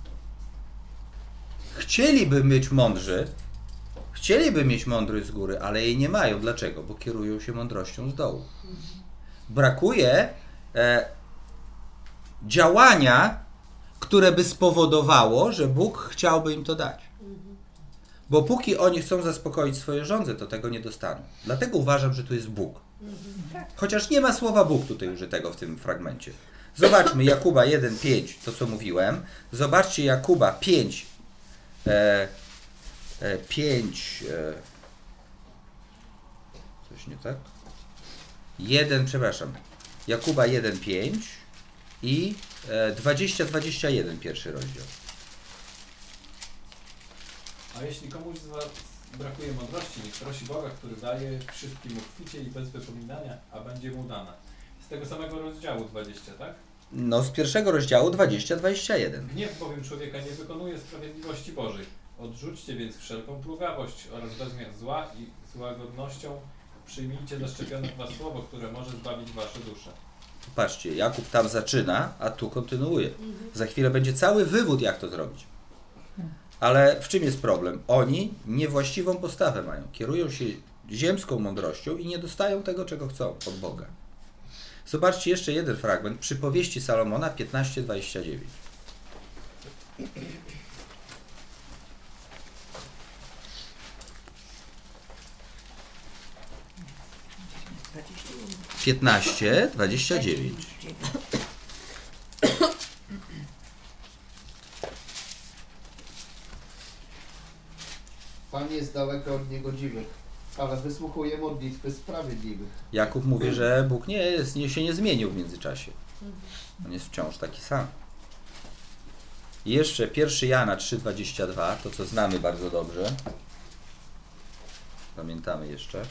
Chcieliby być mądrzy, chcieliby mieć mądrość z góry, ale jej nie mają. Dlaczego? Bo kierują się mądrością z dołu. Brakuje działania, które by spowodowało, że Bóg chciałby im to dać. Bo póki oni chcą zaspokoić swoje żądze, to tego nie dostaną. Dlatego uważam, że tu jest Bóg. Chociaż nie ma słowa Bóg tutaj użytego w tym fragmencie. Zobaczmy Jakuba 1:5, to co mówiłem. Zobaczcie Jakuba 5. Coś nie tak? Jakuba 1:5 i 20-21 pierwszy rozdział. A jeśli komuś z was brakuje mądrości, niech prosi Boga, który daje wszystkim uchwycie i bez wypominania, a będzie mu dana. Z tego samego rozdziału 20, tak? No z pierwszego rozdziału 20-21. Gniew bowiem człowieka nie wykonuje sprawiedliwości Bożej. Odrzućcie więc wszelką plugawość oraz bezmiar zła i z łagodnością przyjmijcie zaszczepione w was słowo, które może zbawić wasze dusze. Patrzcie, Jakub tam zaczyna, a tu kontynuuje. Za chwilę będzie cały wywód, jak to zrobić. Ale w czym jest problem? Oni niewłaściwą postawę mają. Kierują się ziemską mądrością i nie dostają tego, czego chcą od Boga. Zobaczcie jeszcze jeden fragment. Przypowieści Salomona 15:29. Piętnaście, 29. Pan jest daleko od niegodziwych, ale wysłuchuje modlitwy sprawiedliwych. Jakub mówi, że Bóg się nie zmienił w międzyczasie. On jest wciąż taki sam. I jeszcze 1 Jana 3:22, to co znamy bardzo dobrze. Pamiętamy jeszcze.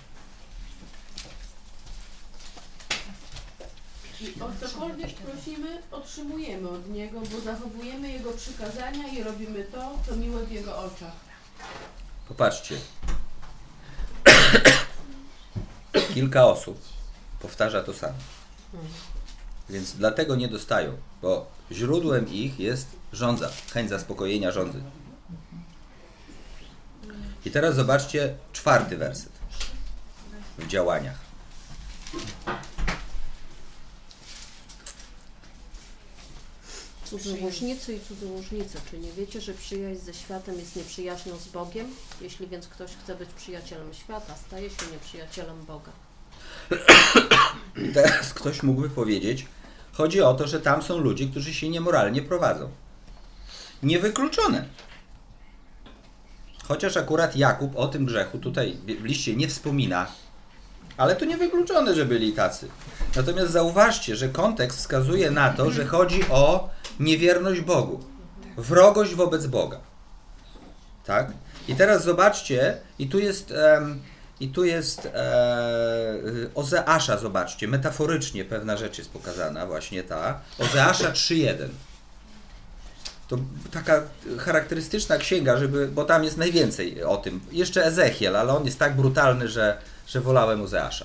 I o cokolwiek prosimy, otrzymujemy od Niego, bo zachowujemy Jego przykazania i robimy to, co miłe w Jego oczach. Popatrzcie. Kilka osób powtarza to samo. Więc dlatego nie dostają, bo źródłem ich jest żądza, chęć zaspokojenia żądzy. I teraz zobaczcie 4 werset w działaniach. Cudzołożnicy i cudzołożnice, czy nie wiecie, że przyjaźń ze światem jest nieprzyjaźnią z Bogiem? Jeśli więc ktoś chce być przyjacielem świata, staje się nieprzyjacielem Boga. Teraz ktoś mógłby powiedzieć, chodzi o to, że tam są ludzie, którzy się niemoralnie prowadzą. Niewykluczone. Chociaż akurat Jakub o tym grzechu tutaj w liście nie wspomina, ale to niewykluczone, że byli tacy. Natomiast zauważcie, że kontekst wskazuje na to, że chodzi o niewierność Bogu. Wrogość wobec Boga. Tak? I teraz zobaczcie, i tu jest Ozeasza, zobaczcie, metaforycznie pewna rzecz jest pokazana, właśnie ta. Ozeasza 3:1. To taka charakterystyczna księga, bo tam jest najwięcej o tym. Jeszcze Ezechiel, ale on jest tak brutalny, że wolałem Ozeasza.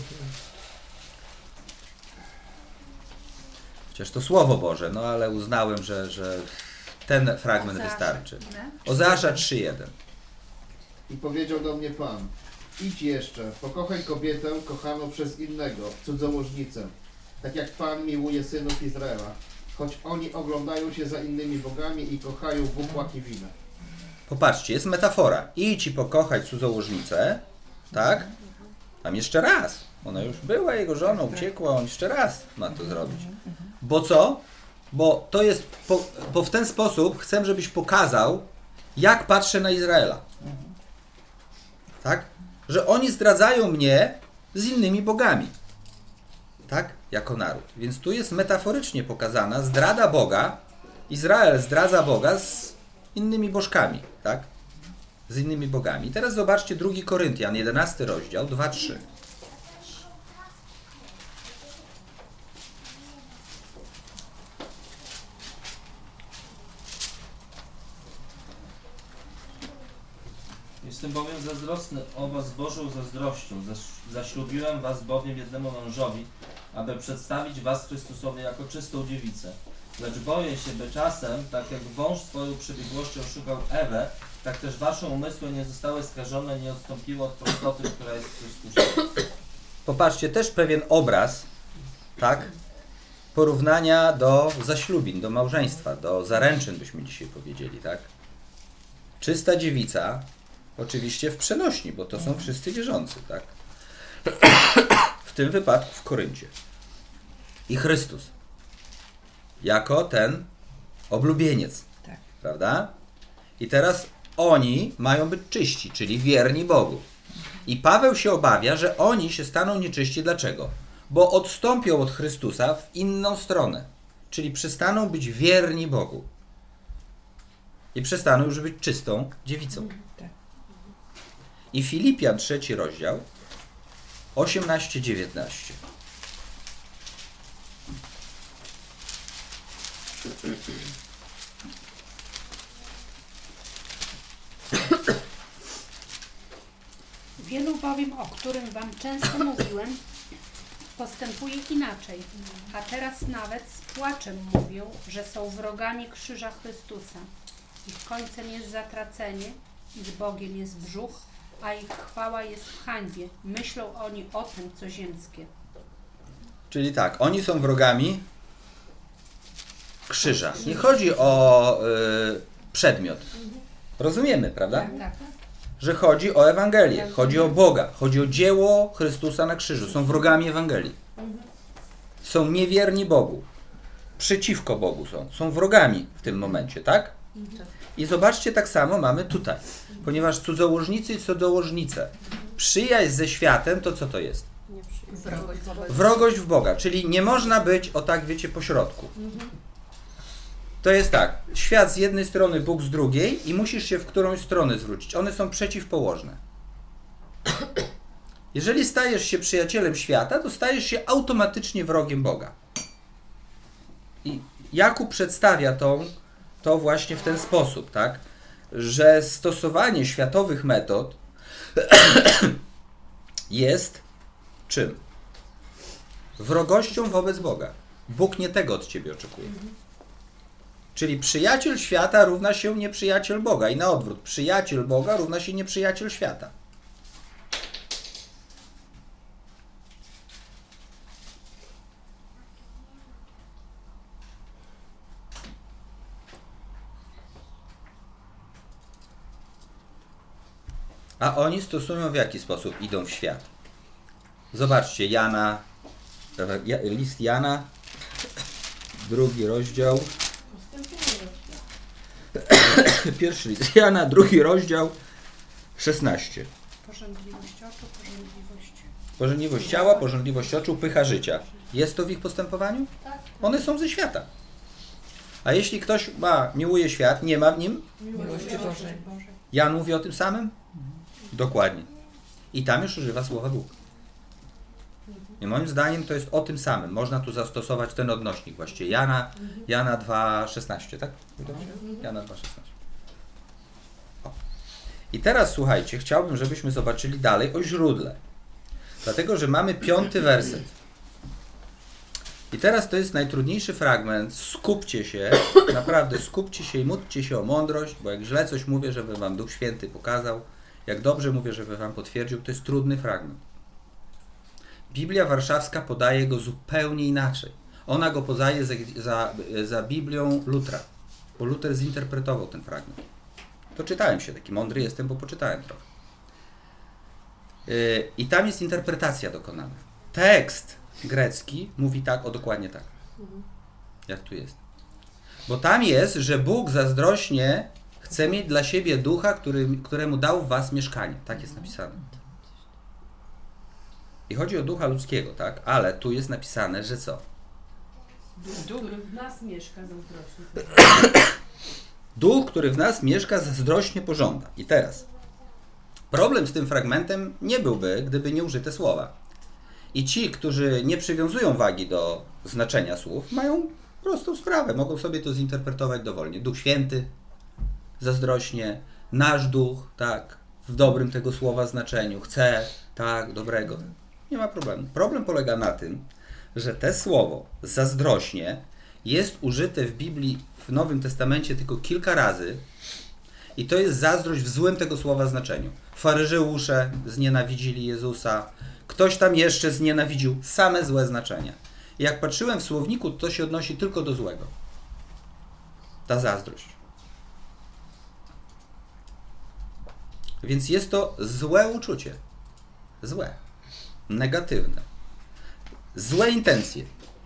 Chociaż to Słowo Boże, no ale uznałem, że ten fragment wystarczy. Ozeasza 3:1. I powiedział do mnie Pan, idź jeszcze, pokochaj kobietę kochaną przez innego, cudzołożnicę, tak jak Pan miłuje synów Izraela, choć oni oglądają się za innymi bogami i kochają bukłak i winę. Popatrzcie, jest metafora. Idź i pokochaj cudzołożnicę, tak? Tam jeszcze raz. Ona już była jego żoną, uciekła, on jeszcze raz ma to zrobić. Bo co? Bo to jest, bo w ten sposób chcę, żebyś pokazał, jak patrzę na Izraela. Tak? Że oni zdradzają mnie z innymi bogami. Tak? Jako naród. Więc tu jest metaforycznie pokazana zdrada Boga. Izrael zdradza Boga z innymi bożkami. Tak? Z innymi bogami. Teraz zobaczcie 2 Koryntian, 11 rozdział, 2-3. Jestem bowiem zazdrosny o was z Bożą zazdrością. Zaślubiłem was bowiem jednemu mężowi, aby przedstawić was Chrystusowi jako czystą dziewicę. Lecz boję się, by czasem, tak jak wąż swoją przebiegłością szukał Ewę, tak też wasze umysły nie zostały skażone, nie odstąpiło od prostoty, która jest w Chrystusie. Popatrzcie, też pewien obraz, tak? Porównania do zaślubin, do małżeństwa, do zaręczyn, byśmy dzisiaj powiedzieli, tak? Czysta dziewica, oczywiście w przenośni, bo to są wszyscy wierzący, tak? W tym wypadku w Koryncie. I Chrystus. Jako ten oblubieniec. Tak. Prawda? I teraz oni mają być czyści, czyli wierni Bogu. I Paweł się obawia, że oni się staną nieczyści. Dlaczego? Bo odstąpią od Chrystusa w inną stronę. Czyli przestaną być wierni Bogu. I przestaną już być czystą dziewicą. Tak. I Filipian 3 rozdział 18-19. Wielu bowiem, o którym wam często mówiłem, postępuje inaczej, a teraz nawet z płaczem mówią, że są wrogami krzyża Chrystusa. Ich końcem jest zatracenie, ich Bogiem jest brzuch, a ich chwała jest w hańbie. Myślą oni o tym, co ziemskie. Czyli tak, oni są wrogami krzyża. Nie chodzi o przedmiot. Rozumiemy, prawda? Tak. Że chodzi o Ewangelię, chodzi o Boga, chodzi o dzieło Chrystusa na krzyżu. Są wrogami Ewangelii. Są niewierni Bogu. Przeciwko Bogu są wrogami w tym momencie, tak? I zobaczcie, tak samo mamy tutaj. Ponieważ cudzołożnicy i cudzołożnice, przyjaźń ze światem, to co to jest? Wrogość w Boga, czyli nie można być, o tak wiecie, pośrodku. To jest tak, świat z jednej strony, Bóg z drugiej i musisz się w którąś stronę zwrócić. One są przeciwpołożne. Jeżeli stajesz się przyjacielem świata, to stajesz się automatycznie wrogiem Boga. I Jakub przedstawia to właśnie w ten sposób, tak? Że stosowanie światowych metod jest czym? Wrogością wobec Boga. Bóg nie tego od ciebie oczekuje. Czyli przyjaciel świata równa się nieprzyjaciel Boga i na odwrót. Przyjaciel Boga równa się nieprzyjaciel świata. A oni stosują w jaki sposób? Idą w świat. Zobaczcie, list Jana, 2 rozdział. Pierwszy list Jana, 2 rozdział, 16. Pożądliwość oczu, pożądliwość. Pożądliwość ciała, pożądliwość oczu, pycha życia. Jest to w ich postępowaniu? Tak. One są ze świata. A jeśli ktoś miłuje świat, nie ma w nim? Miłości Bożej. Jan mówi o tym samym? Dokładnie. I tam już używa słowa Bóg. I moim zdaniem to jest o tym samym. Można tu zastosować ten odnośnik właściwie. Jana 2,16, tak? Jana 2,16. I teraz słuchajcie, chciałbym, żebyśmy zobaczyli dalej o źródle. Dlatego, że mamy 5 werset. I teraz to jest najtrudniejszy fragment. Skupcie się, naprawdę skupcie się i módlcie się o mądrość, bo jak źle coś mówię, żeby wam Duch Święty pokazał, jak dobrze mówię, żeby wam potwierdził, to jest trudny fragment. Biblia Warszawska podaje go zupełnie inaczej. Ona go podaje za Biblią Lutra, bo Luther zinterpretował ten fragment. To czytałem się, taki mądry jestem, bo poczytałem trochę. I tam jest interpretacja dokonana. Tekst grecki mówi tak, dokładnie tak, jak tu jest. Bo tam jest, że Bóg zazdrośnie chce mieć dla siebie ducha, któremu dał w was mieszkanie. Tak jest napisane. I chodzi o ducha ludzkiego, tak? Ale tu jest napisane, że co? Duch, który w nas mieszka, zazdrośnie. Duch, który w nas mieszka, zazdrośnie pożąda. I teraz, problem z tym fragmentem nie byłby, gdyby nie użyte słowa. I ci, którzy nie przywiązują wagi do znaczenia słów, mają prostą sprawę. Mogą sobie to zinterpretować dowolnie. Duch Święty, zazdrośnie, nasz duch, tak, w dobrym tego słowa znaczeniu, chce, tak, dobrego. Nie ma problemu. Problem polega na tym, że te słowo zazdrośnie jest użyte w Biblii, w Nowym Testamencie tylko kilka razy i to jest zazdrość w złym tego słowa znaczeniu. Faryzeusze znienawidzili Jezusa, ktoś tam jeszcze znienawidził, same złe znaczenia. I jak patrzyłem w słowniku, to się odnosi tylko do złego. Ta zazdrość. Więc jest to złe uczucie. Złe. Negatywne. Złe intencje.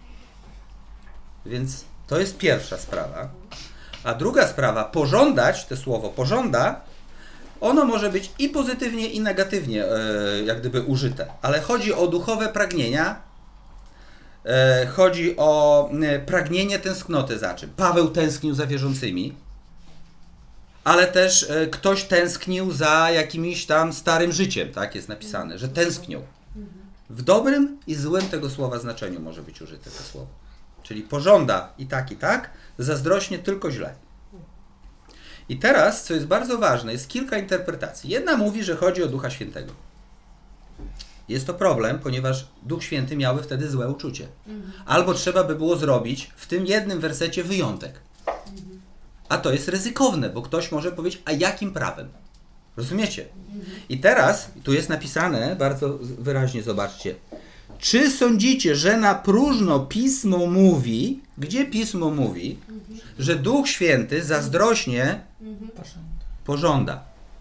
Więc to jest pierwsza sprawa. A druga sprawa, pożądać, to słowo pożąda, ono może być i pozytywnie, i negatywnie jak gdyby użyte. Ale chodzi o duchowe pragnienia, chodzi o pragnienie tęsknoty za czym? Paweł tęsknił za wierzącymi, ale też ktoś tęsknił za jakimś tam starym życiem, tak jest napisane, że tęsknił. W dobrym i złym tego słowa znaczeniu może być użyte to słowo. Czyli pożąda i tak, zazdrośnie tylko źle. I teraz, co jest bardzo ważne, jest kilka interpretacji. Jedna mówi, że chodzi o Ducha Świętego. Jest to problem, ponieważ Duch Święty miałby wtedy złe uczucie. Albo trzeba by było zrobić w tym jednym wersecie wyjątek. A to jest ryzykowne, bo ktoś może powiedzieć, a jakim prawem? Rozumiecie? I teraz, tu jest napisane, bardzo wyraźnie zobaczcie, czy sądzicie, że na próżno Pismo mówi, gdzie Pismo mówi, że Duch Święty zazdrośnie pożąda?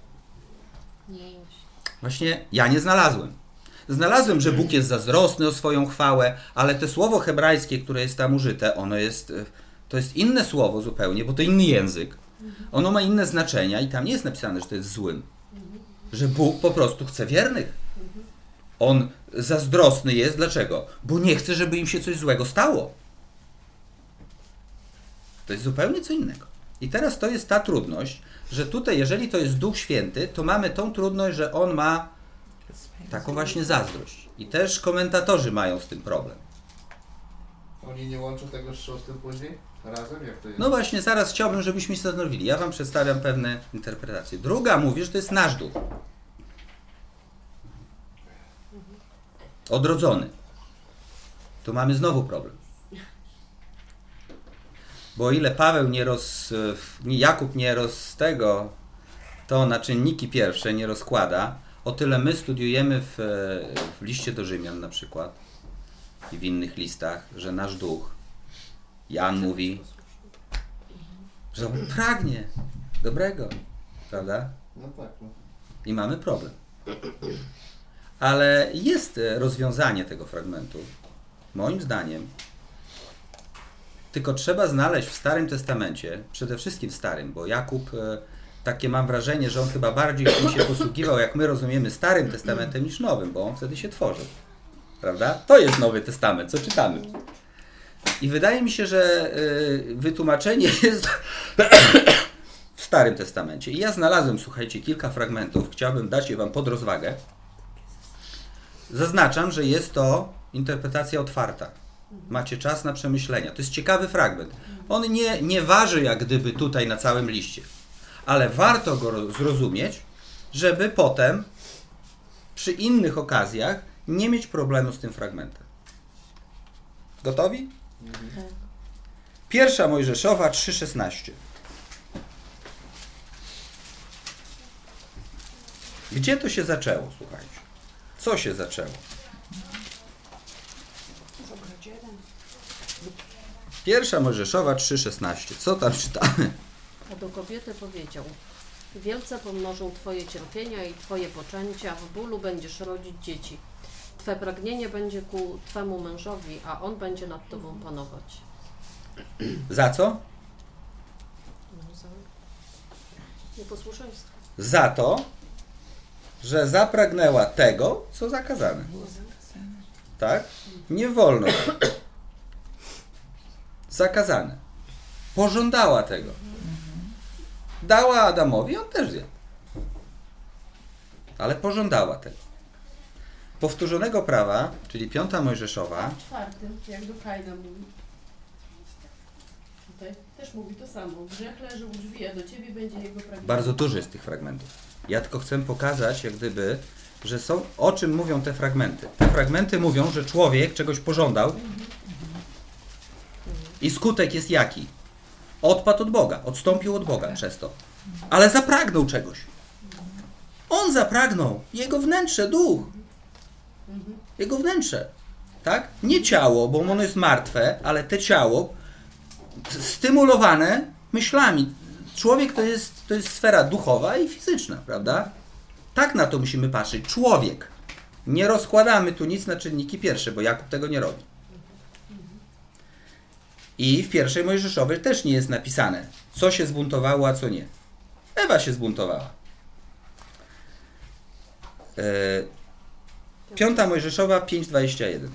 Właśnie ja nie znalazłem. Znalazłem, że Bóg jest zazdrosny o swoją chwałę, ale to słowo hebrajskie, które jest tam użyte, to jest inne słowo zupełnie, bo to inny język. Ono ma inne znaczenia i tam nie jest napisane, że to jest złym. Że Bóg po prostu chce wiernych. On zazdrosny jest. Dlaczego? Bo nie chce, żeby im się coś złego stało. To jest zupełnie co innego. I teraz to jest ta trudność, że tutaj, jeżeli to jest Duch Święty, to mamy tą trudność, że On ma taką właśnie zazdrość. I też komentatorzy mają z tym problem. Oni nie łączą tego z 6 później? Razem? Jak to jest? No właśnie, zaraz chciałbym, żebyśmy się zastanowili. Ja wam przedstawiam pewne interpretacje. Druga mówi, że to jest nasz duch. Odrodzony. Tu mamy znowu problem. Bo o ile Paweł Jakub to na czynniki pierwsze nie rozkłada, o tyle my studiujemy w liście do Rzymian na przykład i w innych listach, że nasz duch, Jan mówi, że on pragnie dobrego, prawda? No tak. No. I mamy problem. Ale jest rozwiązanie tego fragmentu, moim zdaniem, tylko trzeba znaleźć w Starym Testamencie, przede wszystkim w Starym, bo Jakub, takie mam wrażenie, że on chyba bardziej tym się posługiwał, jak my rozumiemy, Starym Testamentem niż Nowym, bo on wtedy się tworzył. Prawda? To jest Nowy Testament, co czytamy. I wydaje mi się, że wytłumaczenie jest w Starym Testamencie. I ja znalazłem, słuchajcie, kilka fragmentów, chciałbym dać je wam pod rozwagę. Zaznaczam, że jest to interpretacja otwarta. Macie czas na przemyślenia. To jest ciekawy fragment. On nie waży jak gdyby tutaj na całym liście, ale warto go zrozumieć, żeby potem przy innych okazjach nie mieć problemu z tym fragmentem. Gotowi? Tak. 1 Mojżeszowa 3,16. Gdzie to się zaczęło, słuchajcie? Co się zaczęło? 1 Mojżeszowa 3,16. Co tam czytamy? A do kobiety powiedział: wielce pomnożą Twoje cierpienia i Twoje poczęcia, w bólu będziesz rodzić dzieci. Twe pragnienie będzie ku Twemu mężowi, a on będzie nad Tobą panować. Za co? No, za nieposłuszeństwo. Za to, że zapragnęła tego, co zakazane. Tak? Nie wolno. Zakazane. Pożądała tego. Dała Adamowi, on też zjadł. Ale pożądała tego. Powtórzonego prawa, czyli 5 Mojżeszowa, W 4, jak do Kaina mówi. Tutaj też mówi to samo. Grzech leży u drzwi, a do ciebie będzie jego pragnienie. bardzo dużo jest tych fragmentów. Ja tylko chcę pokazać, jak gdyby, że są, o czym mówią te fragmenty. Te fragmenty mówią, że człowiek czegoś pożądał i skutek jest jaki? Odpadł od Boga, odstąpił od Boga przez to. Ale zapragnął czegoś. On zapragnął. Jego wnętrze, duch. Jego wnętrze. Tak? Nie ciało, bo ono jest martwe, ale te ciało stymulowane myślami. Człowiek to jest sfera duchowa i fizyczna, prawda? Tak na to musimy patrzeć. Człowiek. Nie rozkładamy tu nic na czynniki pierwsze, bo Jakub tego nie robi. I w 1 Mojżeszowej też nie jest napisane, co się zbuntowało, a co nie. Ewa się zbuntowała. 5 Mojżeszowa 5:21.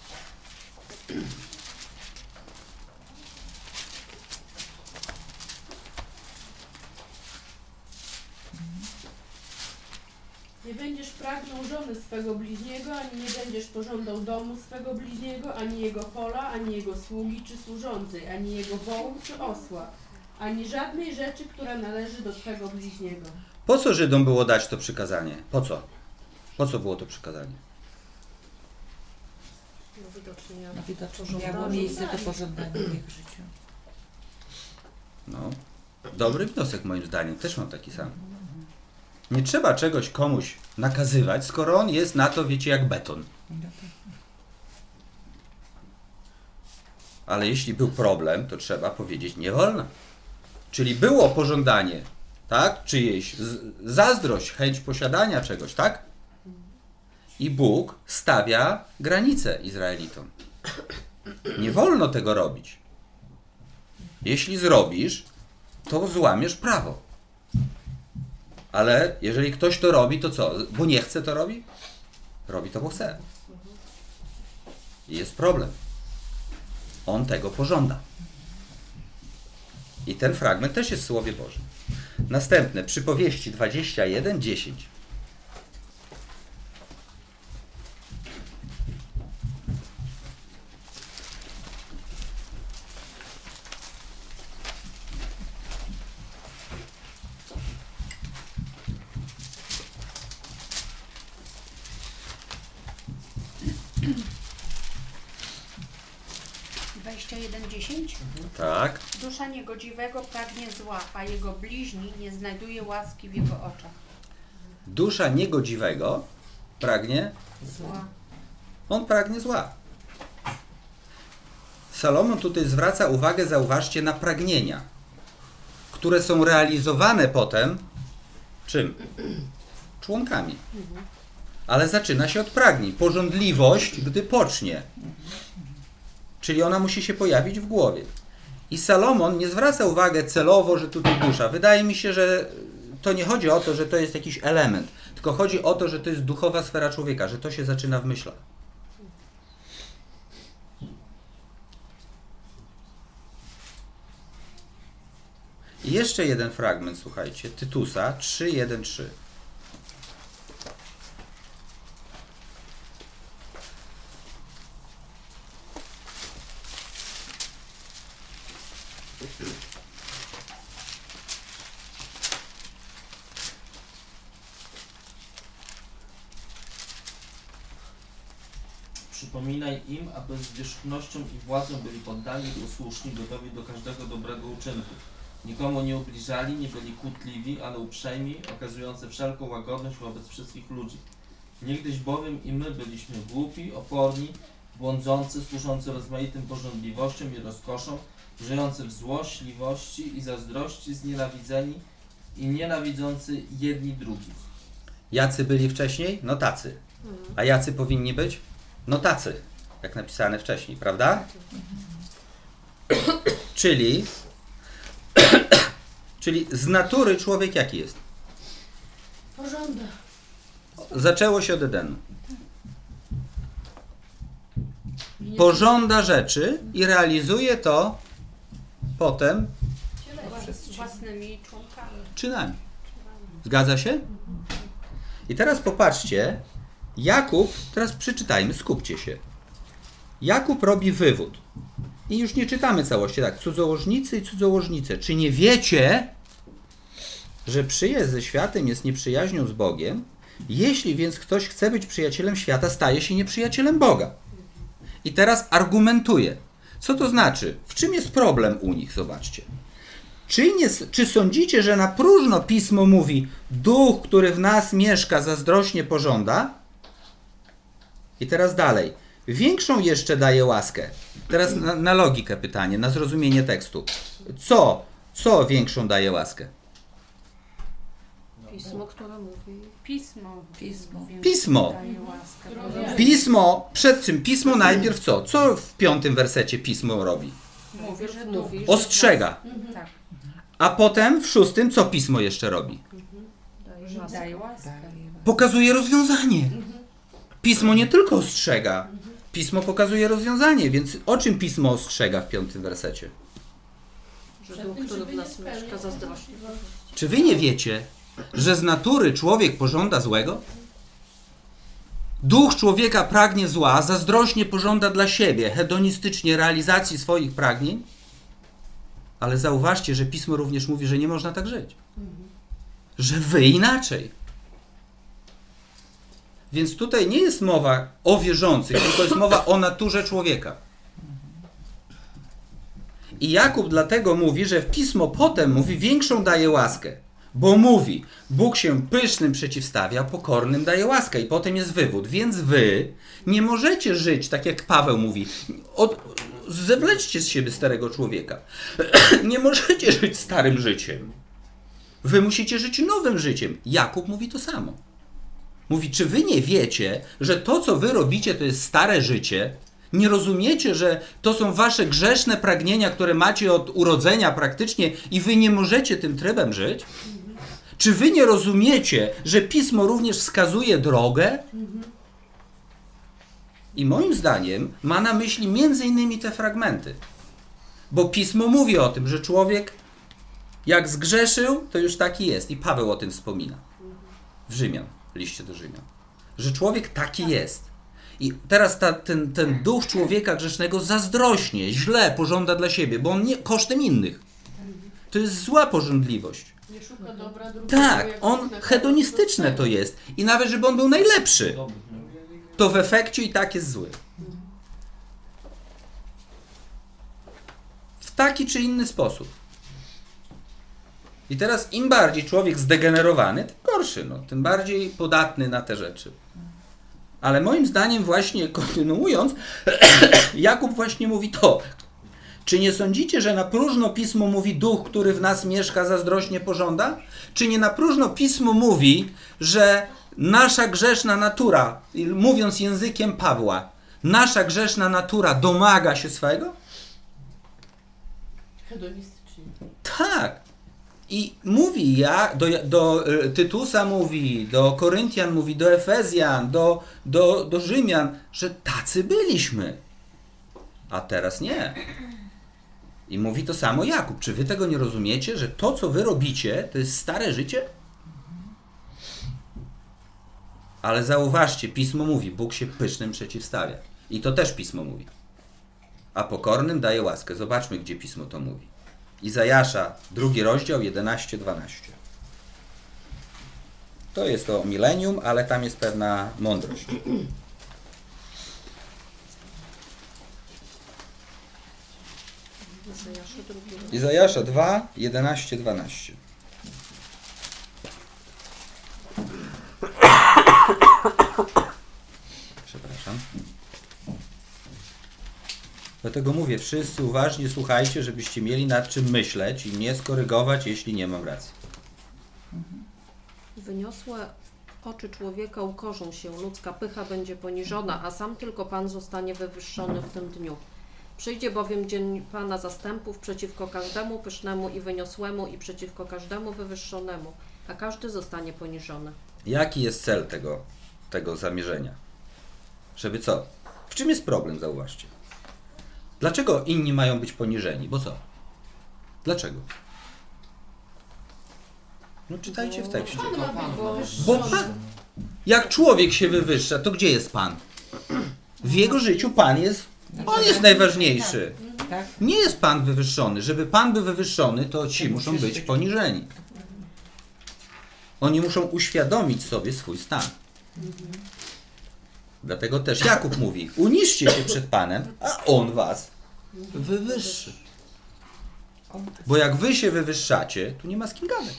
Nie będziesz pragnął żony swego bliźniego, ani nie będziesz pożądał domu swego bliźniego, ani jego pola, ani jego sługi czy służącej, ani jego wołu czy osła, ani żadnej rzeczy, która należy do twego bliźniego. Po co Żydom było dać to przykazanie? Po co? Po co było to przykazanie? No widocznie No widocznie pożądali. miało miejsce to pożądanie w ich życiu. No, dobry wniosek moim zdaniem. Też mam taki sam. Nie trzeba czegoś komuś nakazywać, skoro on jest na to, wiecie, jak beton. Ale jeśli był problem, to trzeba powiedzieć nie wolno. Czyli było pożądanie, tak? Czyjejś zazdrość, chęć posiadania czegoś, tak? I Bóg stawia granice Izraelitom. Nie wolno tego robić. Jeśli zrobisz, to złamiesz prawo. Ale jeżeli ktoś to robi, to co? Bo nie chce, to robi? Robi to, bo chce. I jest problem. On tego pożąda. I ten fragment też jest w Słowie Bożym. Następne, Przypowieści 21:10. Tak. Dusza niegodziwego pragnie zła, a jego bliźni nie znajduje łaski w jego oczach. Dusza niegodziwego pragnie Zła. On pragnie zła. Salomon tutaj zwraca uwagę, zauważcie, na pragnienia, które są realizowane potem czym? członkami. Ale zaczyna się od pragnień. Pożądliwość, gdy pocznie. Czyli ona musi się pojawić w głowie. I Salomon nie zwraca uwagi celowo, że tutaj dusza. Wydaje mi się, że to nie chodzi o to, że to jest jakiś element, tylko chodzi o to, że to jest duchowa sfera człowieka, że to się zaczyna w myślach. I jeszcze jeden fragment, słuchajcie, Tytusa 3:1-3. Przypominaj im, aby z wierzchnością i władzą byli poddani, posłuszni, gotowi do każdego dobrego uczynku. Nikomu nie ubliżali, nie byli kłótliwi, ale uprzejmi, okazujący wszelką łagodność wobec wszystkich ludzi. Niegdyś bowiem i my byliśmy głupi, oporni, błądzący, służący rozmaitym pożądliwościom i rozkoszom, żyjący w złośliwości i zazdrości, znienawidzeni i nienawidzący jedni drugich. Jacy byli wcześniej? No tacy. A jacy powinni być? No tacy, jak napisane wcześniej, prawda? Czyli z natury człowiek jaki jest? Pożąda. Zaczęło się od Edenu. Pożąda rzeczy i realizuje to potem Własnymi członkami. czynami. Zgadza się? I teraz popatrzcie, Jakub, teraz przeczytajmy, skupcie się. Jakub robi wywód. I już nie czytamy całości, tak, cudzołożnicy i cudzołożnice. Czy nie wiecie, że przyjaźń ze światem jest nieprzyjaźnią z Bogiem? Jeśli więc ktoś chce być przyjacielem świata, staje się nieprzyjacielem Boga. I teraz argumentuje. Co to znaczy? W czym jest problem u nich? Zobaczcie. Czy sądzicie, że na próżno Pismo mówi, duch, który w nas mieszka, zazdrośnie pożąda? I teraz dalej. Większą jeszcze daje łaskę. Teraz na logikę pytanie, na zrozumienie tekstu. Co większą daje łaskę? Pismo, które mówi. Pismo. Pismo. Przed czym? Pismo najpierw co? Co w 5. wersecie Pismo robi? Mówi, Ostrzega. Tak. A potem w 6. co Pismo jeszcze robi? Daje łaskę. Pokazuje rozwiązanie. Pismo nie tylko ostrzega. Pismo pokazuje rozwiązanie, więc o czym Pismo ostrzega w 5. wersecie? że duch, który w nas mieszka, zazdrośnie. Czy wy nie wiecie, że z natury człowiek pożąda złego? Duch człowieka pragnie zła, zazdrośnie pożąda dla siebie, hedonistycznie realizacji swoich pragnień. Ale zauważcie, że Pismo również mówi, że nie można tak żyć. Że wy inaczej. Więc tutaj nie jest mowa o wierzących, tylko jest mowa o naturze człowieka. I Jakub dlatego mówi, że Pismo potem mówi, większą daje łaskę. Bo mówi, Bóg się pysznym przeciwstawia, pokornym daje łaskę. I potem jest wywód. Więc wy nie możecie żyć, tak jak Paweł mówi, zewlećcie z siebie starego człowieka. Nie możecie żyć starym życiem. Wy musicie żyć nowym życiem. Jakub mówi to samo. Mówi, czy wy nie wiecie, że to, co wy robicie, to jest stare życie? Nie rozumiecie, że to są wasze grzeszne pragnienia, które macie od urodzenia praktycznie i wy nie możecie tym trybem żyć? Czy wy nie rozumiecie, że Pismo również wskazuje drogę? I moim zdaniem ma na myśli między innymi te fragmenty. Bo Pismo mówi o tym, że człowiek jak zgrzeszył, to już taki jest. I Paweł o tym wspomina. W Rzymian, w liście do Rzymian. Że człowiek taki jest. I teraz ten duch człowieka grzesznego zazdrośnie, źle pożąda dla siebie, bo on nie kosztem innych. To jest zła pożądliwość. Nie szuka dobra drugiego. Tak, on hedonistyczne to jest. I nawet, żeby on był najlepszy, to w efekcie i tak jest zły. W taki czy inny sposób. I teraz im bardziej człowiek zdegenerowany, tym gorszy, tym bardziej podatny na te rzeczy. Ale moim zdaniem właśnie kontynuując, Jakub właśnie mówi to. Czy nie sądzicie, że na próżno Pismo mówi duch, który w nas mieszka, zazdrośnie pożąda? Czy nie na próżno Pismo mówi, że nasza grzeszna natura, mówiąc językiem Pawła, nasza grzeszna natura domaga się swego? Hedonistycznie. Tak. I mówi, do Tytusa mówi, do Koryntian mówi, do Efezjan, do Rzymian, że tacy byliśmy. A teraz nie. I mówi to samo Jakub. Czy wy tego nie rozumiecie, że to, co wy robicie, to jest stare życie? Ale zauważcie, Pismo mówi, Bóg się pysznym przeciwstawia. I to też Pismo mówi. A pokornym daje łaskę. Zobaczmy, gdzie Pismo to mówi. Izajasza, 2 rozdział, 11-12. To jest to milenium, ale tam jest pewna mądrość. Izajasza 2, 11-12. Przepraszam. Dlatego mówię, wszyscy uważnie słuchajcie, żebyście mieli nad czym myśleć i mnie skorygować, jeśli nie mam racji. Wyniosłe oczy człowieka ukorzą się, ludzka pycha będzie poniżona, a sam tylko Pan zostanie wywyższony w tym dniu. Przyjdzie bowiem dzień Pana zastępów przeciwko każdemu pysznemu i wyniosłemu i przeciwko każdemu wywyższonemu, a każdy zostanie poniżony. Jaki jest cel tego zamierzenia? Żeby co? W czym jest problem, zauważcie? Dlaczego inni mają być poniżeni? Bo co? Dlaczego? No czytajcie w tekście. Pan ma być Bo wywyższony. Pan, jak człowiek się wywyższa, to gdzie jest Pan? W jego życiu Pan jest, on jest najważniejszy. Tak? Nie jest Pan wywyższony. Żeby Pan był wywyższony, to ci muszą być poniżeni. Oni muszą uświadomić sobie swój stan. Dlatego też Jakub mówi, uniżcie się przed Panem, a On was wywyższy. Bo jak wy się wywyższacie, tu nie ma z kim gadać.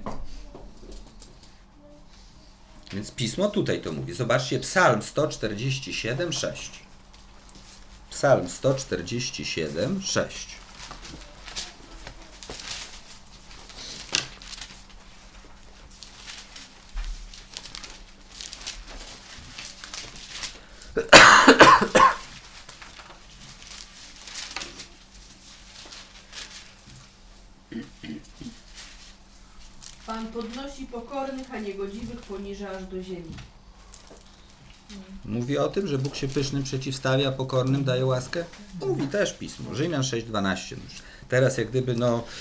Więc Pismo tutaj to mówi. Zobaczcie, Psalm 147, 6. Psalm 147, 6. Pan podnosi pokornych, a niegodziwych poniża aż do ziemi. Mówi o tym, że Bóg się pysznym przeciwstawia, pokornym daje łaskę? Mówi też Pismo. Rzymian 6,12. Teraz jak gdyby,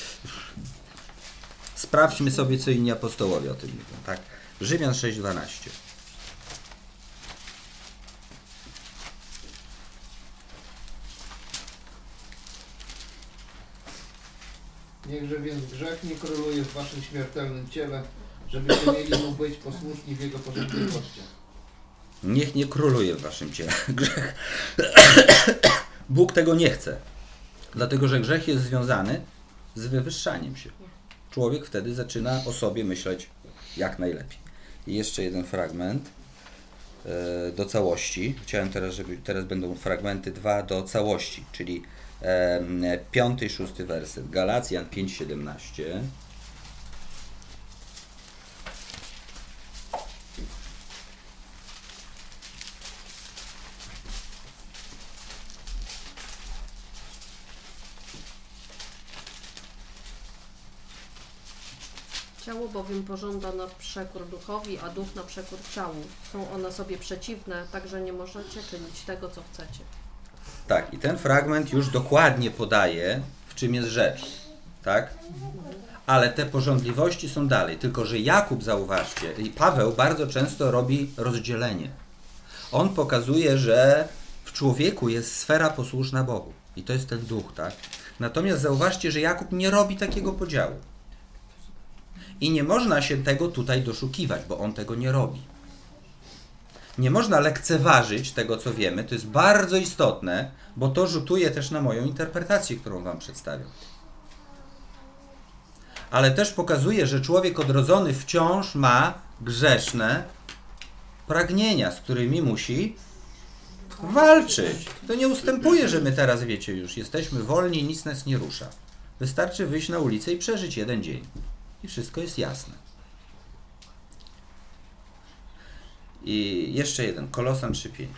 sprawdźmy sobie, co inni apostołowie o tym mówią. Tak? Rzymian 6,12. Niechże więc grzech nie króluje w waszym śmiertelnym ciele, żebyście mieli mu być posłuszni w jego porządliwościach. Niech nie króluje w waszym ciele grzech. Bóg tego nie chce. Dlatego, że grzech jest związany z wywyższaniem się. Człowiek wtedy zaczyna o sobie myśleć jak najlepiej. I jeszcze jeden fragment do całości. Chciałem teraz, żeby teraz będą fragmenty 2 do całości, czyli 5 i 6 werset. Galacjan 5:17. Ciało bowiem pożąda na przekór duchowi, a duch na przekór ciału. Są one sobie przeciwne, także nie możecie czynić tego, co chcecie. Tak, i ten fragment już dokładnie podaje, w czym jest rzecz. Tak? Ale te pożądliwości są dalej. Tylko że Jakub, zauważcie, i Paweł bardzo często robi rozdzielenie. On pokazuje, że w człowieku jest sfera posłuszna Bogu. I to jest ten duch, tak? Natomiast zauważcie, że Jakub nie robi takiego podziału. I nie można się tego tutaj doszukiwać, bo on tego nie robi. Nie można lekceważyć tego, co wiemy. To jest bardzo istotne, bo to rzutuje też na moją interpretację, którą wam przedstawiam. Ale też pokazuje, że człowiek odrodzony wciąż ma grzeszne pragnienia, z którymi musi walczyć. To nie ustępuje, że my teraz, wiecie, już jesteśmy wolni, nic nas nie rusza. Wystarczy wyjść na ulicę i przeżyć jeden dzień. I wszystko jest jasne. I jeszcze jeden, Kolosan 3:5.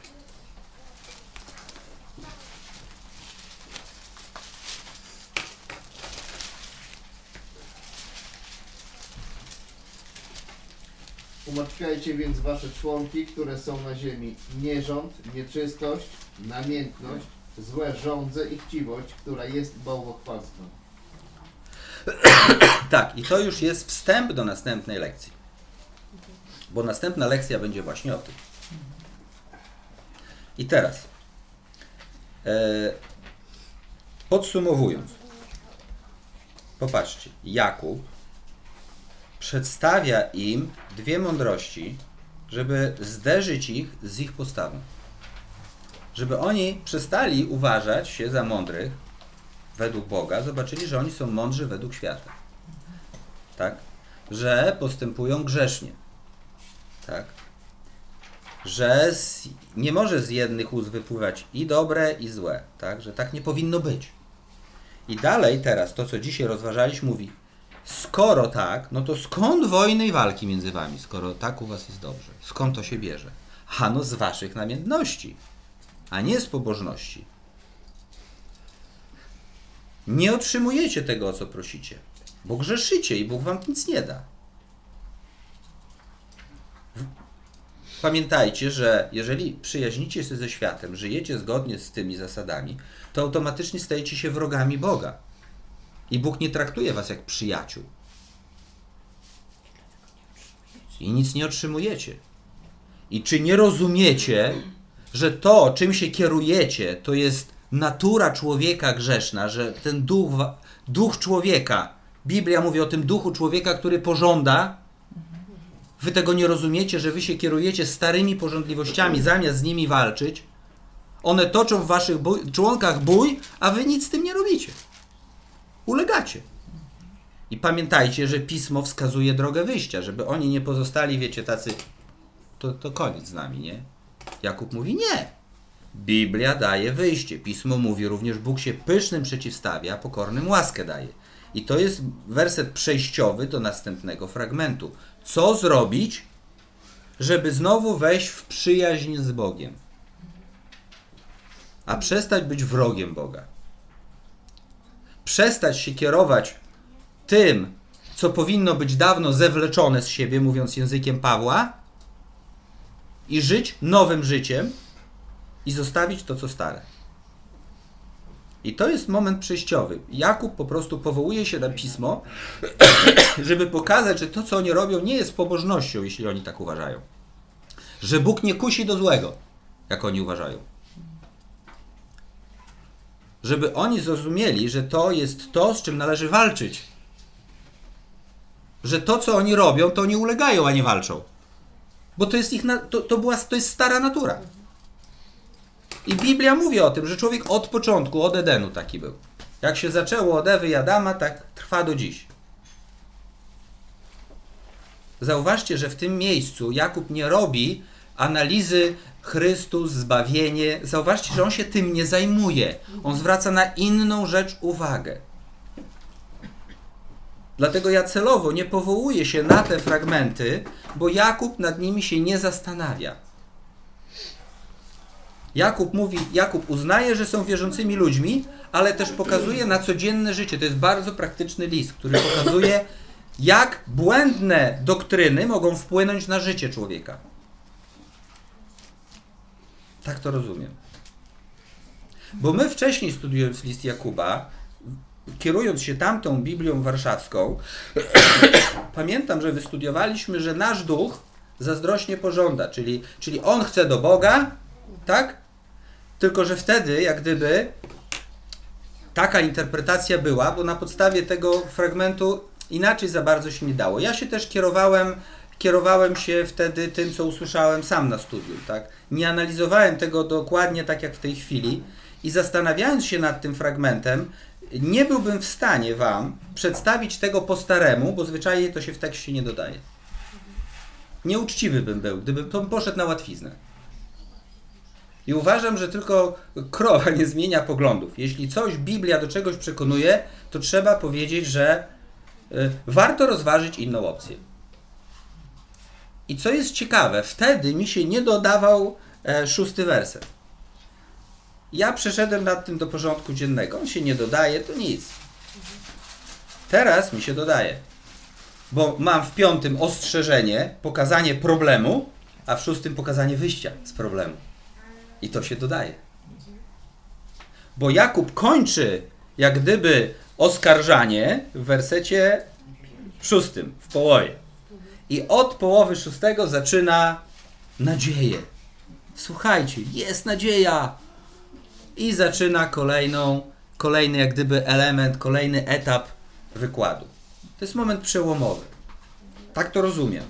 Umartwiajcie więc wasze członki, które są na ziemi: nierząd, nieczystość, namiętność, złe żądze i chciwość, która jest bałwochwalstwem. Tak, i to już jest wstęp do następnej lekcji. Bo następna lekcja będzie właśnie o tym. I teraz, podsumowując, popatrzcie, Jakub przedstawia im dwie mądrości, żeby zderzyć ich z ich postawą. Żeby oni przestali uważać się za mądrych według Boga, zobaczyli, że oni są mądrzy według świata. Tak? Że postępują grzesznie. Tak? Że nie może z jednych ust wypływać i dobre, i złe. Tak? Że tak nie powinno być. I dalej teraz, to co dzisiaj rozważaliśmy, mówi: skoro tak, no to skąd wojny i walki między wami, skoro tak u was jest dobrze? Skąd to się bierze? Ano z waszych namiętności, a nie z pobożności. Nie otrzymujecie tego, o co prosicie, bo grzeszycie i Bóg wam nic nie da. Pamiętajcie, że jeżeli przyjaźnicie się ze światem, żyjecie zgodnie z tymi zasadami, to automatycznie stajecie się wrogami Boga. I Bóg nie traktuje was jak przyjaciół. I nic nie otrzymujecie. I czy nie rozumiecie, że to, czym się kierujecie, to jest natura człowieka grzeszna, że ten duch człowieka, Biblia mówi o tym duchu człowieka, który pożąda. Wy tego nie rozumiecie, że wy się kierujecie starymi pożądliwościami, zamiast z nimi walczyć. One toczą w waszych członkach bój, a wy nic z tym nie robicie. Ulegacie. I pamiętajcie, że Pismo wskazuje drogę wyjścia, żeby oni nie pozostali, wiecie, tacy, to koniec z nami, nie? Jakub mówi nie. Biblia daje wyjście. Pismo mówi również, Bóg się pysznym przeciwstawia, a pokornym łaskę daje. I to jest werset przejściowy do następnego fragmentu. Co zrobić, żeby znowu wejść w przyjaźń z Bogiem? A przestać być wrogiem Boga. Przestać się kierować tym, co powinno być dawno zewleczone z siebie, mówiąc językiem Pawła, i żyć nowym życiem i zostawić to, co stare. I to jest moment przejściowy. Jakub po prostu powołuje się na Pismo, żeby pokazać, że to, co oni robią, nie jest pobożnością, jeśli oni tak uważają. Że Bóg nie kusi do złego, jak oni uważają. Żeby oni zrozumieli, że to jest to, z czym należy walczyć. Że to, co oni robią, to oni ulegają, a nie walczą. Bo to jest to jest stara natura. I Biblia mówi o tym, że człowiek od początku, od Edenu taki był. Jak się zaczęło od Ewy i Adama, tak trwa do dziś. Zauważcie, że w tym miejscu Jakub nie robi analizy Chrystus, zbawienie. Zauważcie, że on się tym nie zajmuje. On zwraca na inną rzecz uwagę. Dlatego ja celowo nie powołuję się na te fragmenty, bo Jakub nad nimi się nie zastanawia. Jakub uznaje, że są wierzącymi ludźmi, ale też pokazuje na codzienne życie. To jest bardzo praktyczny list, który pokazuje, jak błędne doktryny mogą wpłynąć na życie człowieka. Tak to rozumiem. Bo my wcześniej, studiując list Jakuba, kierując się tamtą Biblią warszawską, pamiętam, że wystudiowaliśmy, że nasz duch zazdrośnie pożąda, czyli on chce do Boga, tak? Tylko że wtedy, jak gdyby, taka interpretacja była, bo na podstawie tego fragmentu inaczej za bardzo się nie dało. Ja się też kierowałem się wtedy tym, co usłyszałem sam na studium, tak? Nie analizowałem tego dokładnie tak, jak w tej chwili i zastanawiając się nad tym fragmentem, nie byłbym w stanie wam przedstawić tego po staremu, bo zwyczajnie to się w tekście nie dodaje. Nieuczciwy bym był, gdybym poszedł na łatwiznę. I uważam, że tylko krowa nie zmienia poglądów. Jeśli coś Biblia do czegoś przekonuje, to trzeba powiedzieć, że warto rozważyć inną opcję. I co jest ciekawe, wtedy mi się nie dodawał 6 werset. Ja przeszedłem nad tym do porządku dziennego. On się nie dodaje, to nic. Teraz mi się dodaje. Bo mam w 5 ostrzeżenie, pokazanie problemu, a w 6 pokazanie wyjścia z problemu. I to się dodaje. Bo Jakub kończy jak gdyby oskarżanie w wersecie 6, w połowie. I od połowy 6 zaczyna nadzieję. Słuchajcie, jest nadzieja. I zaczyna kolejny jak gdyby element, kolejny etap wykładu. To jest moment przełomowy. Tak to rozumiem.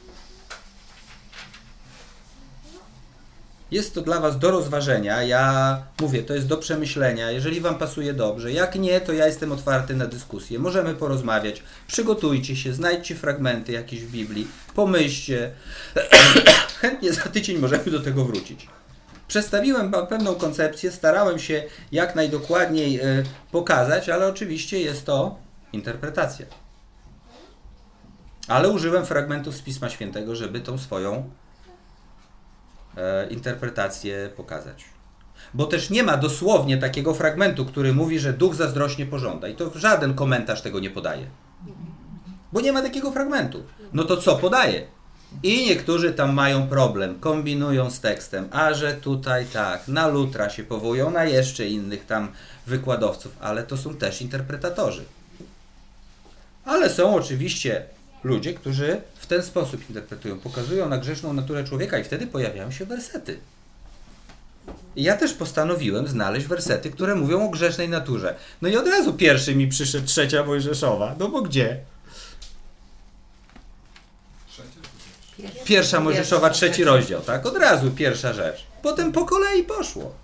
Jest to dla was do rozważenia. Ja mówię, to jest do przemyślenia. Jeżeli wam pasuje, dobrze. Jak nie, to ja jestem otwarty na dyskusję. Możemy porozmawiać. Przygotujcie się, znajdźcie fragmenty jakieś w Biblii. Pomyślcie. Chętnie za tydzień możemy do tego wrócić. Przedstawiłem wam pewną koncepcję, starałem się jak najdokładniej pokazać, ale oczywiście jest to interpretacja. Ale użyłem fragmentów z Pisma Świętego, żeby tą swoją interpretację pokazać. Bo też nie ma dosłownie takiego fragmentu, który mówi, że duch zazdrośnie pożąda. I to żaden komentarz tego nie podaje. Bo nie ma takiego fragmentu. No to co podaje? I niektórzy tam mają problem, kombinują z tekstem, a że tutaj tak, na Lutra się powołują, na jeszcze innych tam wykładowców, ale to są też interpretatorzy. Ale są oczywiście ludzie, którzy w ten sposób interpretują, pokazują na grzeszną naturę człowieka i wtedy pojawiają się wersety. I ja też postanowiłem znaleźć wersety, które mówią o grzesznej naturze. No i od razu pierwszy mi przyszedł 3 Mojżeszowa, no bo gdzie? 1 Mojżeszowa, 3 rozdział, tak? Od razu pierwsza rzecz. Potem po kolei poszło.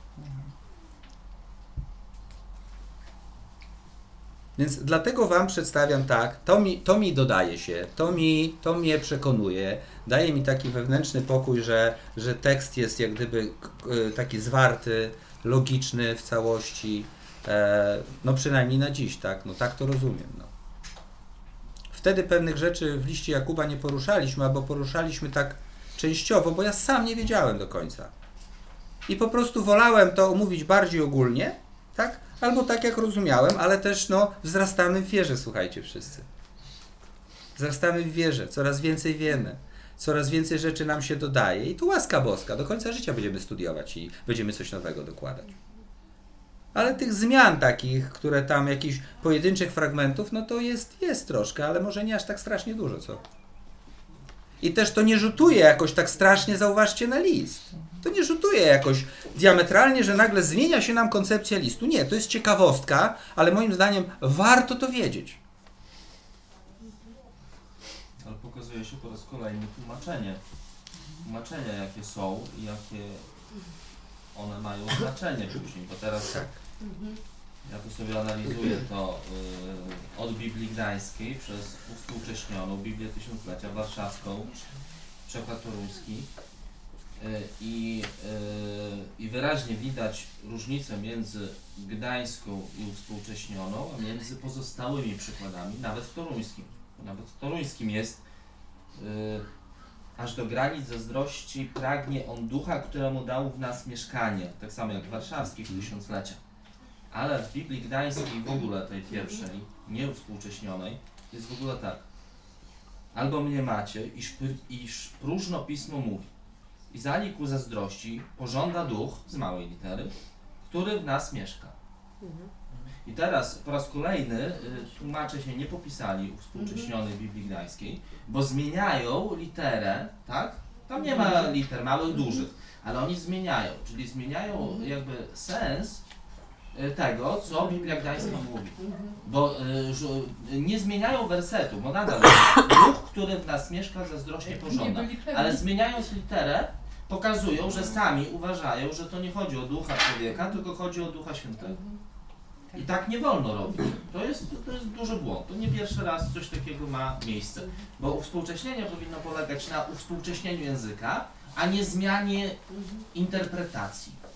Więc dlatego wam przedstawiam tak, to mi dodaje się, to mnie przekonuje, daje mi taki wewnętrzny pokój, że tekst jest jak gdyby taki zwarty, logiczny w całości, no przynajmniej na dziś, tak? No tak to rozumiem, no. Wtedy pewnych rzeczy w liście Jakuba nie poruszaliśmy, albo poruszaliśmy tak częściowo, bo ja sam nie wiedziałem do końca. I po prostu wolałem to omówić bardziej ogólnie, tak? Albo tak jak rozumiałem, ale też no wzrastamy w wierze, słuchajcie wszyscy. Wzrastamy w wierze, coraz więcej wiemy, coraz więcej rzeczy nam się dodaje i tu łaska boska, do końca życia będziemy studiować i będziemy coś nowego dokładać. Ale tych zmian takich, które tam jakichś pojedynczych fragmentów, no to jest troszkę, ale może nie aż tak strasznie dużo, co? I też to nie rzutuje jakoś tak strasznie, zauważcie, na list. To nie rzutuje jakoś diametralnie, że nagle zmienia się nam koncepcja listu. Nie, to jest ciekawostka, ale moim zdaniem warto to wiedzieć. Ale pokazuje się po raz kolejny tłumaczenie. Tłumaczenia jakie są i jakie one mają znaczenie później, bo teraz ja tu sobie analizuję to od Biblii Gdańskiej przez uwspółcześnioną Biblię Tysiąclecia Warszawską, przekład toruński i wyraźnie widać różnicę między gdańską i uwspółcześnioną, a między pozostałymi przykładami, nawet w toruńskim. Nawet w toruńskim jest aż do granic zazdrości pragnie on ducha, któremu dał w nas mieszkanie, tak samo jak w warszawskich tysiąclecia. Ale w Biblii Gdańskiej w ogóle tej pierwszej, nie współcześnionej, jest w ogóle tak. Albo mnie macie, iż próżno pismo mówi. I zanikł zazdrości pożąda duch, z małej litery, który w nas mieszka. I teraz po raz kolejny tłumacze się nie popisali uwspółcześnionej Biblii Gdańskiej, bo zmieniają literę, tak? Tam nie ma liter małych, dużych, ale oni zmieniają, czyli zmieniają jakby sens tego, co Biblia Gdańska mówi. Bo nie zmieniają wersetu, bo nadal duch, który w nas mieszka, zazdrośnie pożąda. Ale zmieniając literę, pokazują, że sami uważają, że to nie chodzi o ducha człowieka, tylko chodzi o Ducha Świętego. I tak nie wolno robić. To jest duży błąd. To nie pierwszy raz coś takiego ma miejsce. Bo uwspółcześnienie powinno polegać na uwspółcześnieniu języka, a nie zmianie interpretacji.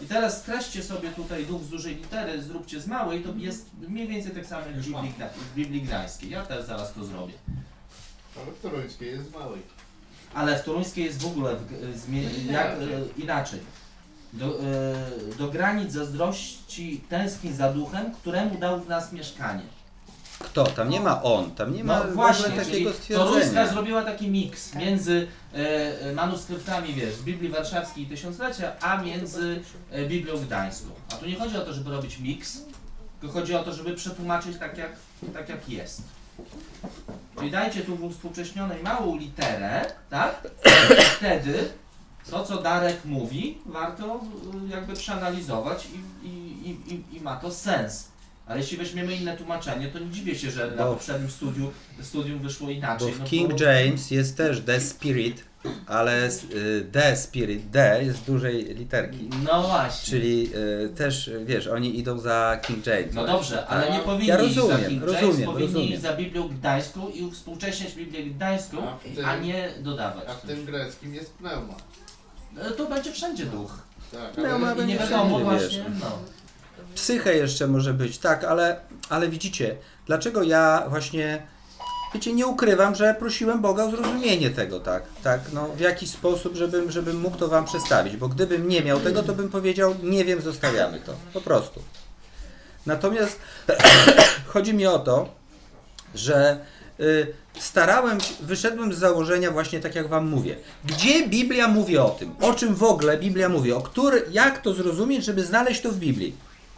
I teraz skreślcie sobie tutaj duch z dużej litery, zróbcie z małej, to jest mniej więcej tak samo jak w Biblii Gdańskiej. Ja też zaraz to zrobię. Ale w Toruńskiej jest z małej. Ale w Toruńskiej jest w ogóle inaczej. Do granic zazdrości tęskni za duchem, któremu dał w nas mieszkanie. Kto? Tam nie ma on, tam nie ma No w właśnie, ogóle takiego Toruńska stwierdzenia. zrobiła taki miks między manuskryptami, wiesz, z Biblii Warszawskiej Tysiąclecia, a między Biblią Gdańską. A tu nie chodzi o to, żeby robić miks, tylko chodzi o to, żeby przetłumaczyć tak jak jest. Czyli dajcie tu w współcześnionej małą literę, tak? I wtedy to, co Darek mówi, warto jakby przeanalizować i ma to sens. Ale jeśli weźmiemy inne tłumaczenie, to nie dziwię się, że na poprzednim studium wyszło inaczej. Bo w King James jest też The Spirit, ale The Spirit, D jest z dużej literki. No właśnie. Czyli też, wiesz, oni idą za King James. No dobrze, ale nie powinni ja iść za rozumiem, King James, rozumiem, powinni rozumiem. iść za Biblią Gdańską i uwspółcześniać Biblię Gdańską, a nie dodawać. A w tym greckim jest pneuma. To będzie wszędzie duch. Tak, Pneuma ale I nie będzie wiadomo wszędzie, właśnie, wiesz. no. Psychę jeszcze może być, tak, ale widzicie, dlaczego ja właśnie, wiecie, nie ukrywam, że prosiłem Boga o zrozumienie tego, tak, no w jakiś sposób, żebym mógł to wam przedstawić, bo gdybym nie miał tego, to bym powiedział, nie wiem, zostawiamy to, po prostu. Natomiast chodzi mi o to, że wyszedłem z założenia właśnie tak jak wam mówię. Gdzie Biblia mówi o tym? O czym w ogóle Biblia mówi? Jak to zrozumieć, żeby znaleźć to w Biblii?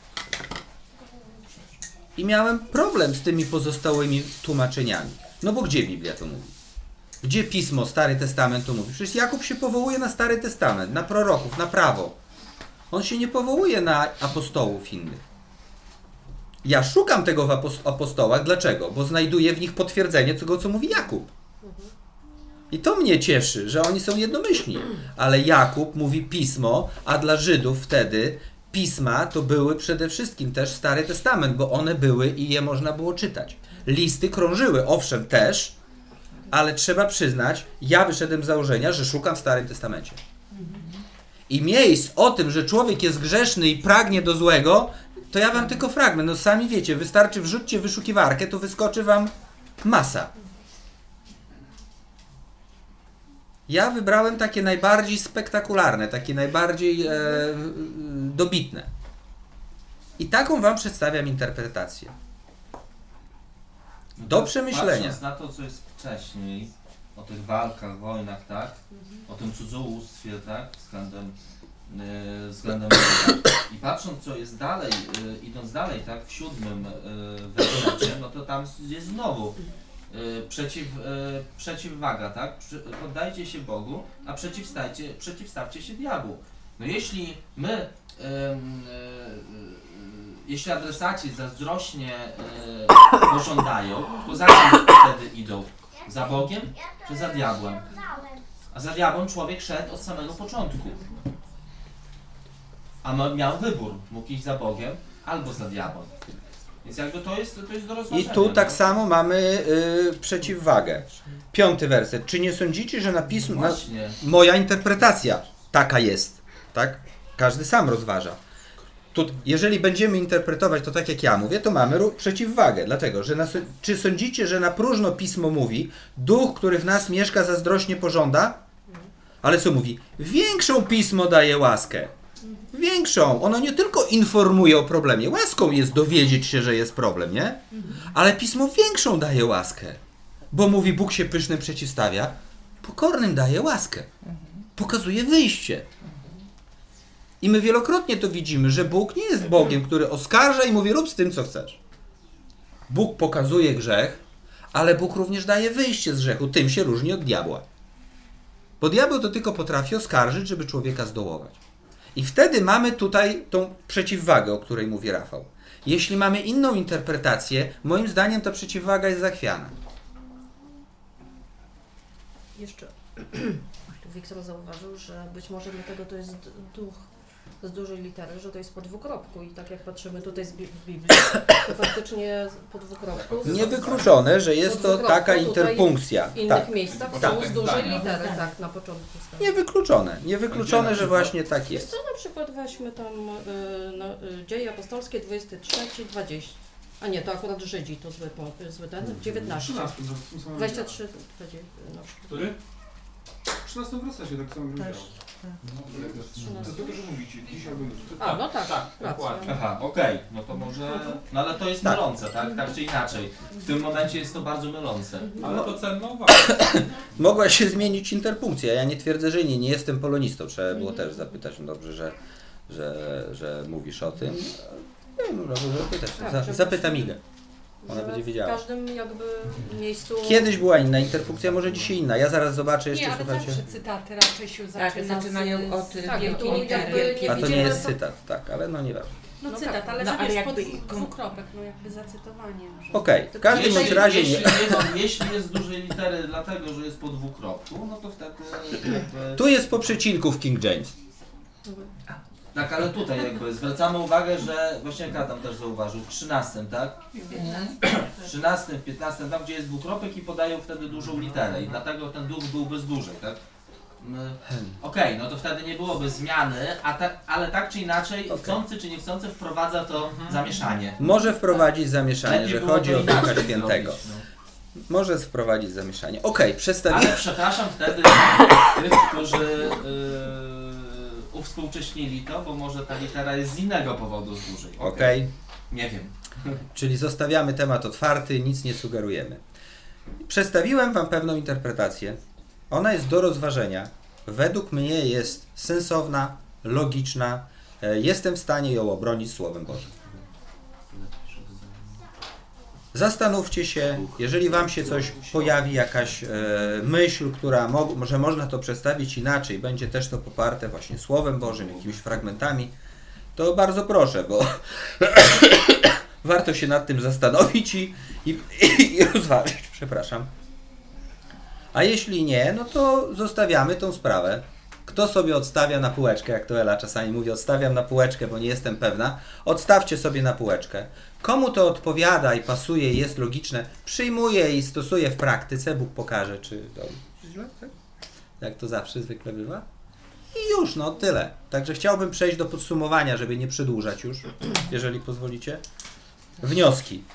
I miałem problem z tymi pozostałymi tłumaczeniami. No bo gdzie Biblia to mówi? Gdzie Pismo, Stary Testament to mówi? Przecież Jakub się powołuje na Stary Testament, na proroków, na prawo. On się nie powołuje na apostołów innych. Ja szukam tego w apostołach. Dlaczego? Bo znajduję w nich potwierdzenie tego, co mówi Jakub. I to mnie cieszy, że oni są jednomyślni. Ale Jakub mówi Pismo, a dla Żydów wtedy Pisma to były przede wszystkim też Stary Testament, bo one były i je można było czytać. Listy krążyły, owszem też, ale trzeba przyznać, ja wyszedłem z założenia, że szukam w Starym Testamencie. I miejsc o tym, że człowiek jest grzeszny i pragnie do złego, to ja wam tylko fragment. No sami wiecie, wystarczy wrzućcie wyszukiwarkę, to wyskoczy wam masa. Ja wybrałem takie najbardziej spektakularne, takie najbardziej dobitne. I taką wam przedstawiam interpretację. Do przemyślenia. Patrząc na to, co jest wcześniej, o tych walkach, wojnach, tak? O tym cudzołóstwie, tak? Względem Boga. I patrząc, co jest dalej, idąc dalej, tak? W 7 wersecie, no to tam jest znowu przeciwwaga, tak? Poddajcie się Bogu, a przeciwstawcie się diabłu. No jeśli my, jeśli adresaci zazdrośnie pożądają, to za kim wtedy idą? Za Bogiem czy za diabłem? A za diabłem człowiek szedł od samego początku. A miał wybór, mógł iść za Bogiem albo za diabłem. Więc jakby to jest do rozważenia. I tu tak samo mamy przeciwwagę. 5 werset. Czy nie sądzicie, że na Pismo... Właśnie. Moja interpretacja taka jest. Tak? Każdy sam rozważa. Tu, jeżeli będziemy interpretować to tak jak ja mówię, to mamy przeciwwagę. Dlatego, że czy sądzicie, że na próżno Pismo mówi, duch, który w nas mieszka, zazdrośnie pożąda? Ale co mówi? Większą Pismo daje łaskę. Większą. Ono nie tylko informuje o problemie. Łaską jest dowiedzieć się, że jest problem, nie? Ale Pismo większą daje łaskę. Bo mówi, Bóg się pysznym przeciwstawia, pokornym daje łaskę. Pokazuje wyjście. I my wielokrotnie to widzimy, że Bóg nie jest Bogiem, który oskarża i mówi, rób z tym, co chcesz. Bóg pokazuje grzech, ale Bóg również daje wyjście z grzechu. Tym się różni od diabła. Bo diabeł to tylko potrafi oskarżyć, żeby człowieka zdołować. I wtedy mamy tutaj tą przeciwwagę, o której mówi Rafał. Jeśli mamy inną interpretację, moim zdaniem ta przeciwwaga jest zachwiana. Jeszcze Wiktor zauważył, że być może dlatego to jest duch z dużej litery, że to jest po dwukropku i tak jak patrzymy tutaj w Biblii, to faktycznie po dwukropku. Niewykluczone, że jest to Dwukropku taka tutaj interpunkcja. W innych Tak. miejscach Tak. są z dużej Zdania. litery, tak, na początku zdania. Niewykluczone. Niewykluczone, że właśnie tak Jest jest. to na przykład weźmy tam Dzieje Apostolskie 23, 20. A nie, to akurat Żydzi, to zły ten, 19. 23, 20, na przykład. Który? 13 wraca się tak samo Też. To tylko, że mówicie, dziś albo jutro. A, no tak, Tak, racja. dokładnie. Aha, okej, no to może... No ale to jest Tak. mylące, tak? Tak czy inaczej. W tym momencie jest to bardzo mylące. Ale to cenna uwaga. Mogła się zmienić interpunkcja. Ja nie twierdzę, że nie jestem polonistą. Trzeba było też zapytać. No dobrze, że mówisz o tym. Nie, no dobrze, zapytać. Tak, Zapytam Igę. Ona Że będzie w wiedziała. każdym jakby miejscu... Kiedyś była inna interpunkcja, może dzisiaj inna. Ja zaraz zobaczę jeszcze, Nie, ale słuchajcie. zawsze cytaty raczej się Tak, zaczyna zaczynają od Tak, wielkiej tu litery. jakby Wielkiej A to nie widzimy jest to- cytat, tak, ale no nieważne. No No cytat, tak. ale No, że ale wiesz, jakby dwukropek, no jakby zacytowanie. Że... Okej, w każdym bądź razie nie. Jeśli jest z dużej litery dlatego, że jest po dwukropku, no to wtedy jakby... Tu jest po przecinku w King James. Tak, ale tutaj jakby zwracamy uwagę, że właśnie jak Adam też zauważył, w 13, tak? W 13, w 15, tam gdzie jest dwukropek i podają wtedy dużą literę i dlatego ten duch byłby z dużej, tak? Okej, no to wtedy nie byłoby zmiany, ale tak czy inaczej, chcący czy niechcący wprowadza to zamieszanie. Może wprowadzić zamieszanie, Lepiej że było chodzi to o Ducha inaczej Świętego. zrobić, no. Może wprowadzić zamieszanie. Okej, przedstawię. Ale przepraszam wtedy tych, którzy uwspółcześnili to, bo może ta litera jest z innego powodu z dużej. Okej. Nie wiem. Czyli zostawiamy temat otwarty, nic nie sugerujemy. Przedstawiłem Wam pewną interpretację. Ona jest do rozważenia. Według mnie jest sensowna, logiczna. Jestem w stanie ją obronić Słowem Bożym. Zastanówcie się, jeżeli Wam się coś pojawi, jakaś myśl, która może można to przedstawić inaczej, będzie też to poparte właśnie Słowem Bożym, jakimiś fragmentami, to bardzo proszę, bo warto się nad tym zastanowić i rozważyć, przepraszam. A jeśli nie, no to zostawiamy tą sprawę. Kto sobie odstawia na półeczkę, jak to Ela czasami mówi, odstawiam na półeczkę, bo nie jestem pewna, odstawcie sobie na półeczkę. Komu to odpowiada i pasuje i jest logiczne, przyjmuje i stosuje w praktyce, Bóg pokaże, czy źle, tak? Jak to zawsze zwykle bywa. I już, no tyle. Także chciałbym przejść do podsumowania, żeby nie przedłużać już, jeżeli pozwolicie. Wnioski.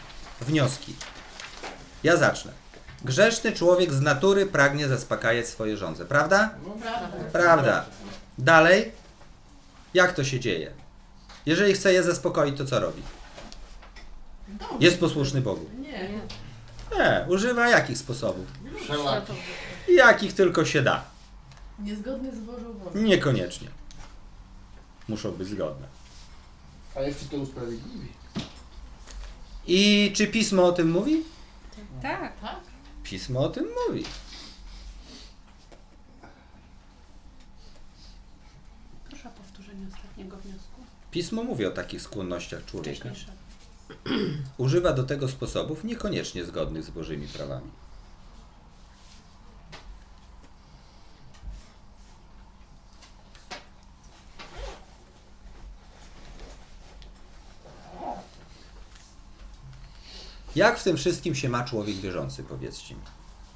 Ja zacznę. Grzeszny człowiek z natury pragnie zaspokajać swoje żądze, prawda? Prawda. Dalej, jak to się dzieje? Jeżeli chce je zaspokoić, to co robi? Jest posłuszny Bogu. Nie. Nie, używa jakich sposobów? Wszelaki. Jakich tylko się da. Niezgodny z Bożą wolą. Niekoniecznie. Muszą być zgodne. A jeszcze to usprawiedliwi. I czy Pismo o tym mówi? Tak. Pismo o tym mówi. Proszę o powtórzenie ostatniego wniosku. Pismo mówi o takich skłonnościach człowieka. Wcześniejsze. Używa do tego sposobów niekoniecznie zgodnych z Bożymi prawami. Jak w tym wszystkim się ma człowiek wierzący, powiedzcie mi?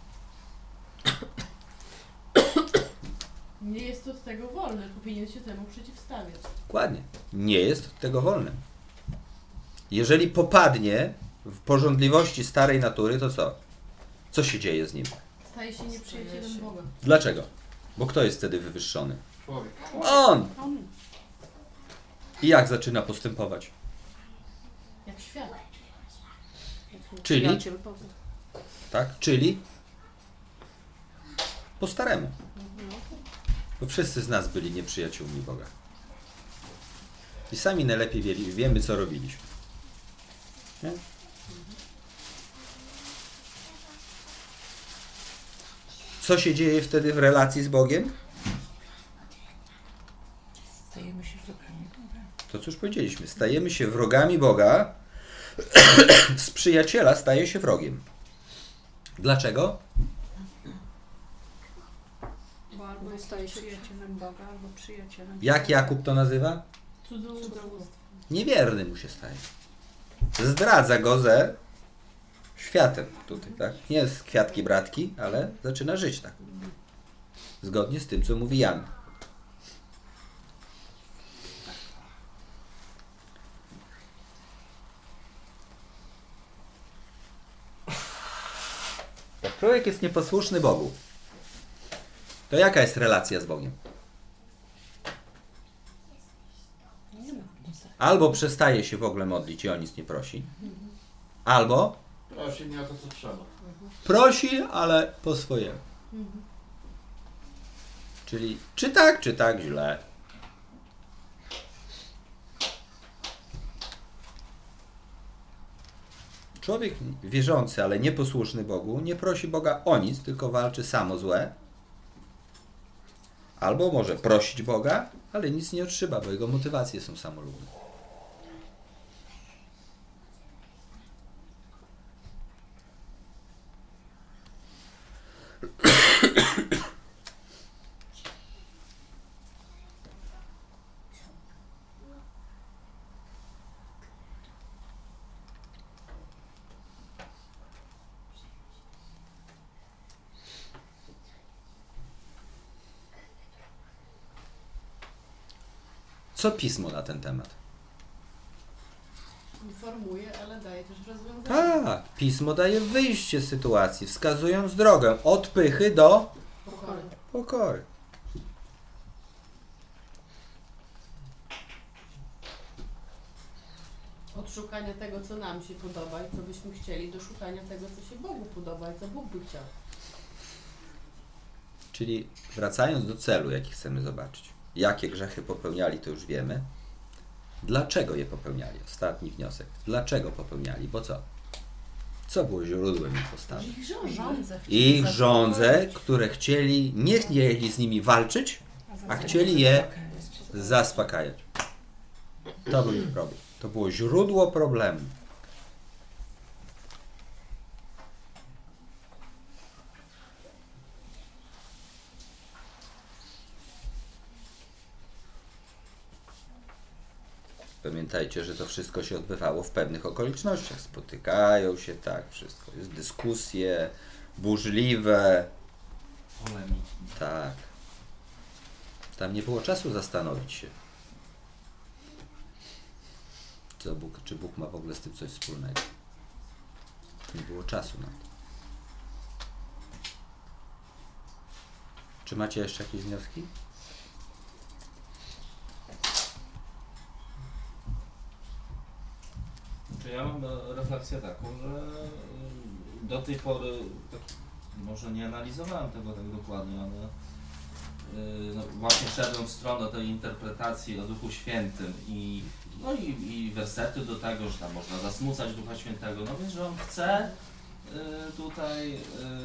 Nie jest od tego wolny, powinien się temu przeciwstawiać. Dokładnie. Nie jest od tego wolny. Jeżeli popadnie w porządliwości starej natury, to co? Co się dzieje z nim? Staje się nieprzyjacielem Boga. Dlaczego? Bo kto jest wtedy wywyższony? Człowiek. On! On. I jak zaczyna postępować? Jak świat. Czyli? Przyjaciel Boga. Tak? Czyli? Po staremu. Bo wszyscy z nas byli nieprzyjaciółmi Boga. I sami najlepiej wiemy, co robiliśmy. Nie? Co się dzieje wtedy w relacji z Bogiem? Stajemy się wrogami Boga. To cóż powiedzieliśmy, stajemy się wrogami Boga, z przyjaciela staje się wrogiem. Dlaczego? Bo albo jest Staje się przyjacielem Boga, albo przyjacielem... Jak Jakub to nazywa? Cudzołóstwo. Niewierny mu się staje. zdradza go ze światem tutaj, tak? Nie jest kwiatki bratki, ale zaczyna żyć tak. Zgodnie z tym, co mówi Jan. Jak człowiek jest nieposłuszny Bogu, to jaka jest relacja z Bogiem? Albo przestaje się w ogóle modlić i o nic nie prosi, albo Prosi nie o to, co trzeba. prosi, ale po swojemu. Czyli czy tak źle. Człowiek wierzący, ale nieposłuszny Bogu, nie prosi Boga o nic, tylko walczy sam o złe. Albo może prosić Boga, ale nic nie otrzyma, bo jego motywacje są samolubne. Co Pismo na ten temat? Informuje, ale daje też rozwiązanie. Tak, Pismo daje wyjście z sytuacji, wskazując drogę od pychy do Pokory. pokory. Od szukania tego, co nam się podoba i co byśmy chcieli, do szukania tego, co się Bogu podoba i co Bóg by chciał. Czyli wracając do celu, jaki chcemy zobaczyć. Jakie grzechy popełniali, to już wiemy. Dlaczego je popełniali? Ostatni wniosek. Dlaczego popełniali? Bo co? Co było źródłem ich postawy? Ich żądze, które nie chcieli z nimi walczyć, a chcieli je zaspokajać. To był ich problem. To było źródło problemu. Pamiętajcie, że to wszystko się odbywało w pewnych okolicznościach. Spotykają się, tak, wszystko. Jest dyskusje burzliwe. Polemiki. Tak. Tam nie było czasu zastanowić się. Czy Bóg ma w ogóle z tym coś wspólnego. Nie było czasu na to. Czy macie jeszcze jakieś wnioski? Ja mam refleksję taką, że do tej pory, tak, może nie analizowałem tego tak dokładnie, ale no, właśnie szedłem w stronę tej interpretacji o Duchu Świętym i wersety do tego, że tam można zasmucać Ducha Świętego, no więc, że On chce tutaj,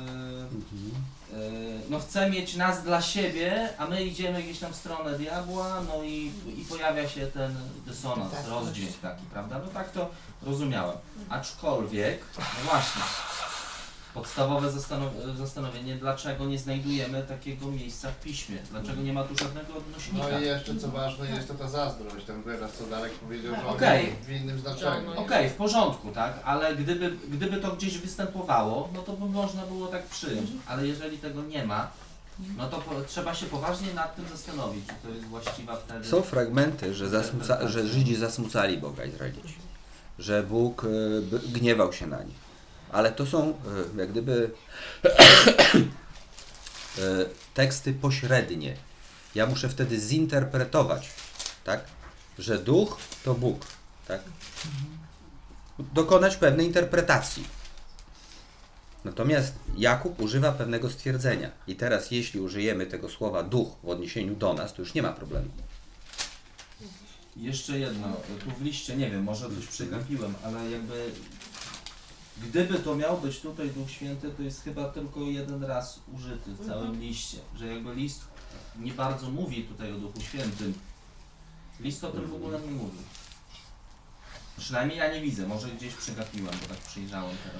no chce mieć nas dla siebie, a my idziemy gdzieś tam w stronę diabła, no i pojawia się ten dysonans, rozdźwięk taki, prawda? No tak to rozumiałem. Aczkolwiek, no właśnie, podstawowe zastanowienie, dlaczego nie znajdujemy takiego miejsca w Piśmie? Dlaczego nie ma tu żadnego odnośnika? No i jeszcze co ważne, jest to ta zazdrość. Ten wyraz, co Darek powiedział, że Okej. w innym znaczeniu. Okej, w porządku, tak, ale gdyby to gdzieś występowało, no to by można było tak przyjąć, ale jeżeli tego nie ma, no to trzeba się poważnie nad tym zastanowić, czy to jest właściwa wtedy... Są fragmenty, że Żydzi zasmucali Boga Izraelici, że Bóg gniewał się na nich. Ale to są jak gdyby teksty pośrednie. Ja muszę wtedy zinterpretować, tak, że duch to Bóg, tak? Dokonać pewnej interpretacji. Natomiast Jakub używa pewnego stwierdzenia. I teraz jeśli użyjemy tego słowa duch w odniesieniu do nas, to już nie ma problemu. Jeszcze jedno, tu w liście, nie wiem, może coś przegapiłem, ale jakby gdyby to miał być tutaj Duch Święty, to jest chyba tylko jeden raz użyty w całym liście, że jakby list nie bardzo mówi tutaj o Duchu Świętym. List o tym w ogóle nie mówi. Przynajmniej ja nie widzę, może gdzieś przegapiłem, bo tak przyjrzałem teraz.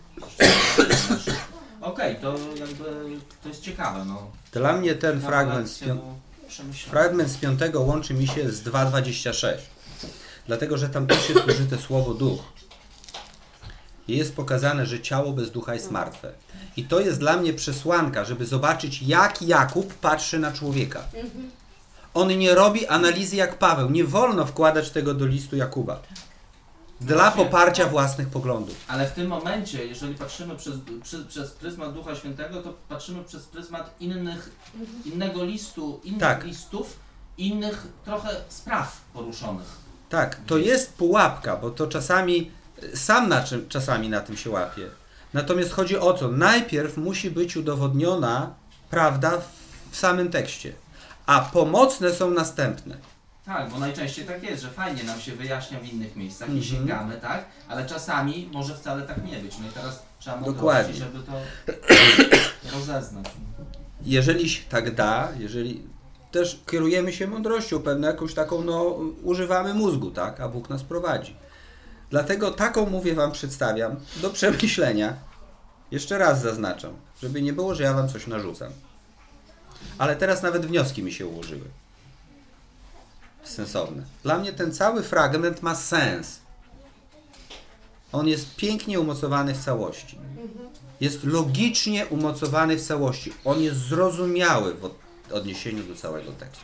Okej, to jakby to jest ciekawe, no. Dla mnie ten fragment z 5 łączy mi się z 2:26. Dlatego, że tam też jest użyte słowo duch. I jest pokazane, że ciało bez ducha jest martwe. I to jest dla mnie przesłanka, żeby zobaczyć, jak Jakub patrzy na człowieka. On nie robi analizy jak Paweł. Nie wolno wkładać tego do listu Jakuba. Dla poparcia własnych poglądów. Ale w tym momencie, jeżeli patrzymy przez pryzmat Ducha Świętego, to patrzymy przez pryzmat innego listu, innych listów, innych trochę spraw poruszonych. Tak, to jest pułapka, bo to czasami, czasami na tym się łapie. Natomiast chodzi o to, najpierw musi być udowodniona prawda w samym tekście, a pomocne są następne. Tak, bo najczęściej tak jest, że fajnie nam się wyjaśnia w innych miejscach i sięgamy, tak? Ale czasami może wcale tak nie być. No i teraz trzeba mądrości, żeby to rozeznać. Jeżeli się tak da, jeżeli też kierujemy się mądrością, pewną jakąś taką, no, używamy mózgu, tak? A Bóg nas prowadzi. Dlatego taką, mówię wam, przedstawiam do przemyślenia. Jeszcze raz zaznaczam, żeby nie było, że ja wam coś narzucam. Ale teraz nawet wnioski mi się ułożyły. Sensowne. Dla mnie ten cały fragment ma sens. On jest pięknie umocowany w całości. Jest logicznie umocowany w całości. On jest zrozumiały w odniesieniu do całego tekstu.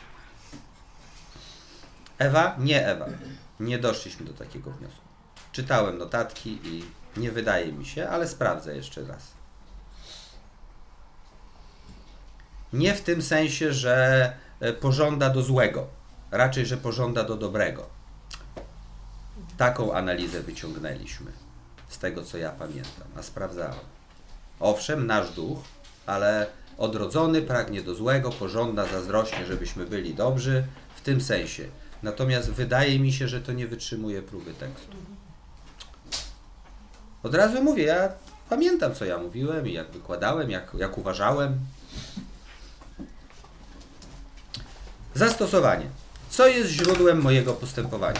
Ewa? Nie Ewa. Nie doszliśmy do takiego wniosku. Czytałem notatki i nie wydaje mi się, ale sprawdzę jeszcze raz. Nie w tym sensie, że pożąda do złego. Raczej, że pożąda do dobrego. Taką analizę wyciągnęliśmy z tego, co ja pamiętam, a sprawdzałem. Owszem, nasz duch, ale odrodzony pragnie do złego, pożąda zazdrośnie, żebyśmy byli dobrzy, w tym sensie. Natomiast wydaje mi się, że to nie wytrzymuje próby tekstu. Od razu mówię, ja pamiętam, co ja mówiłem i jak wykładałem, jak uważałem. Zastosowanie. Co jest źródłem mojego postępowania?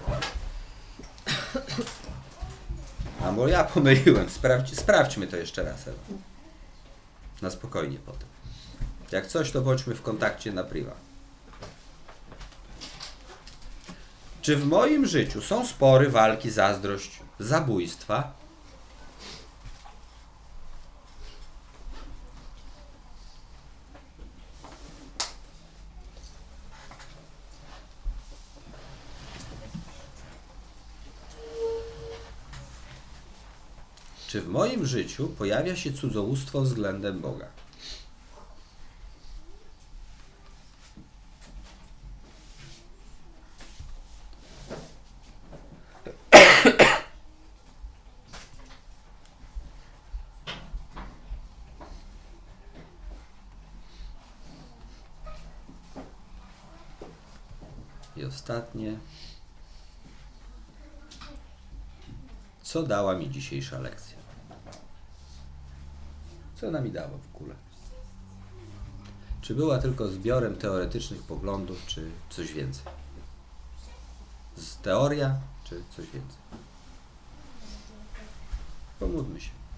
A bo ja pomyliłem. Sprawdźmy to jeszcze raz. Na spokojnie potem. Jak coś, to bądźmy w kontakcie na priwa. Czy w moim życiu są spory, walki, zazdrość, zabójstwa? Czy w moim życiu pojawia się cudzołóstwo względem Boga? I ostatnie. Co dała mi dzisiejsza lekcja? Co ona mi dała w ogóle? Czy była tylko zbiorem teoretycznych poglądów, czy coś więcej? Teoria, czy coś więcej? Pomódlmy się.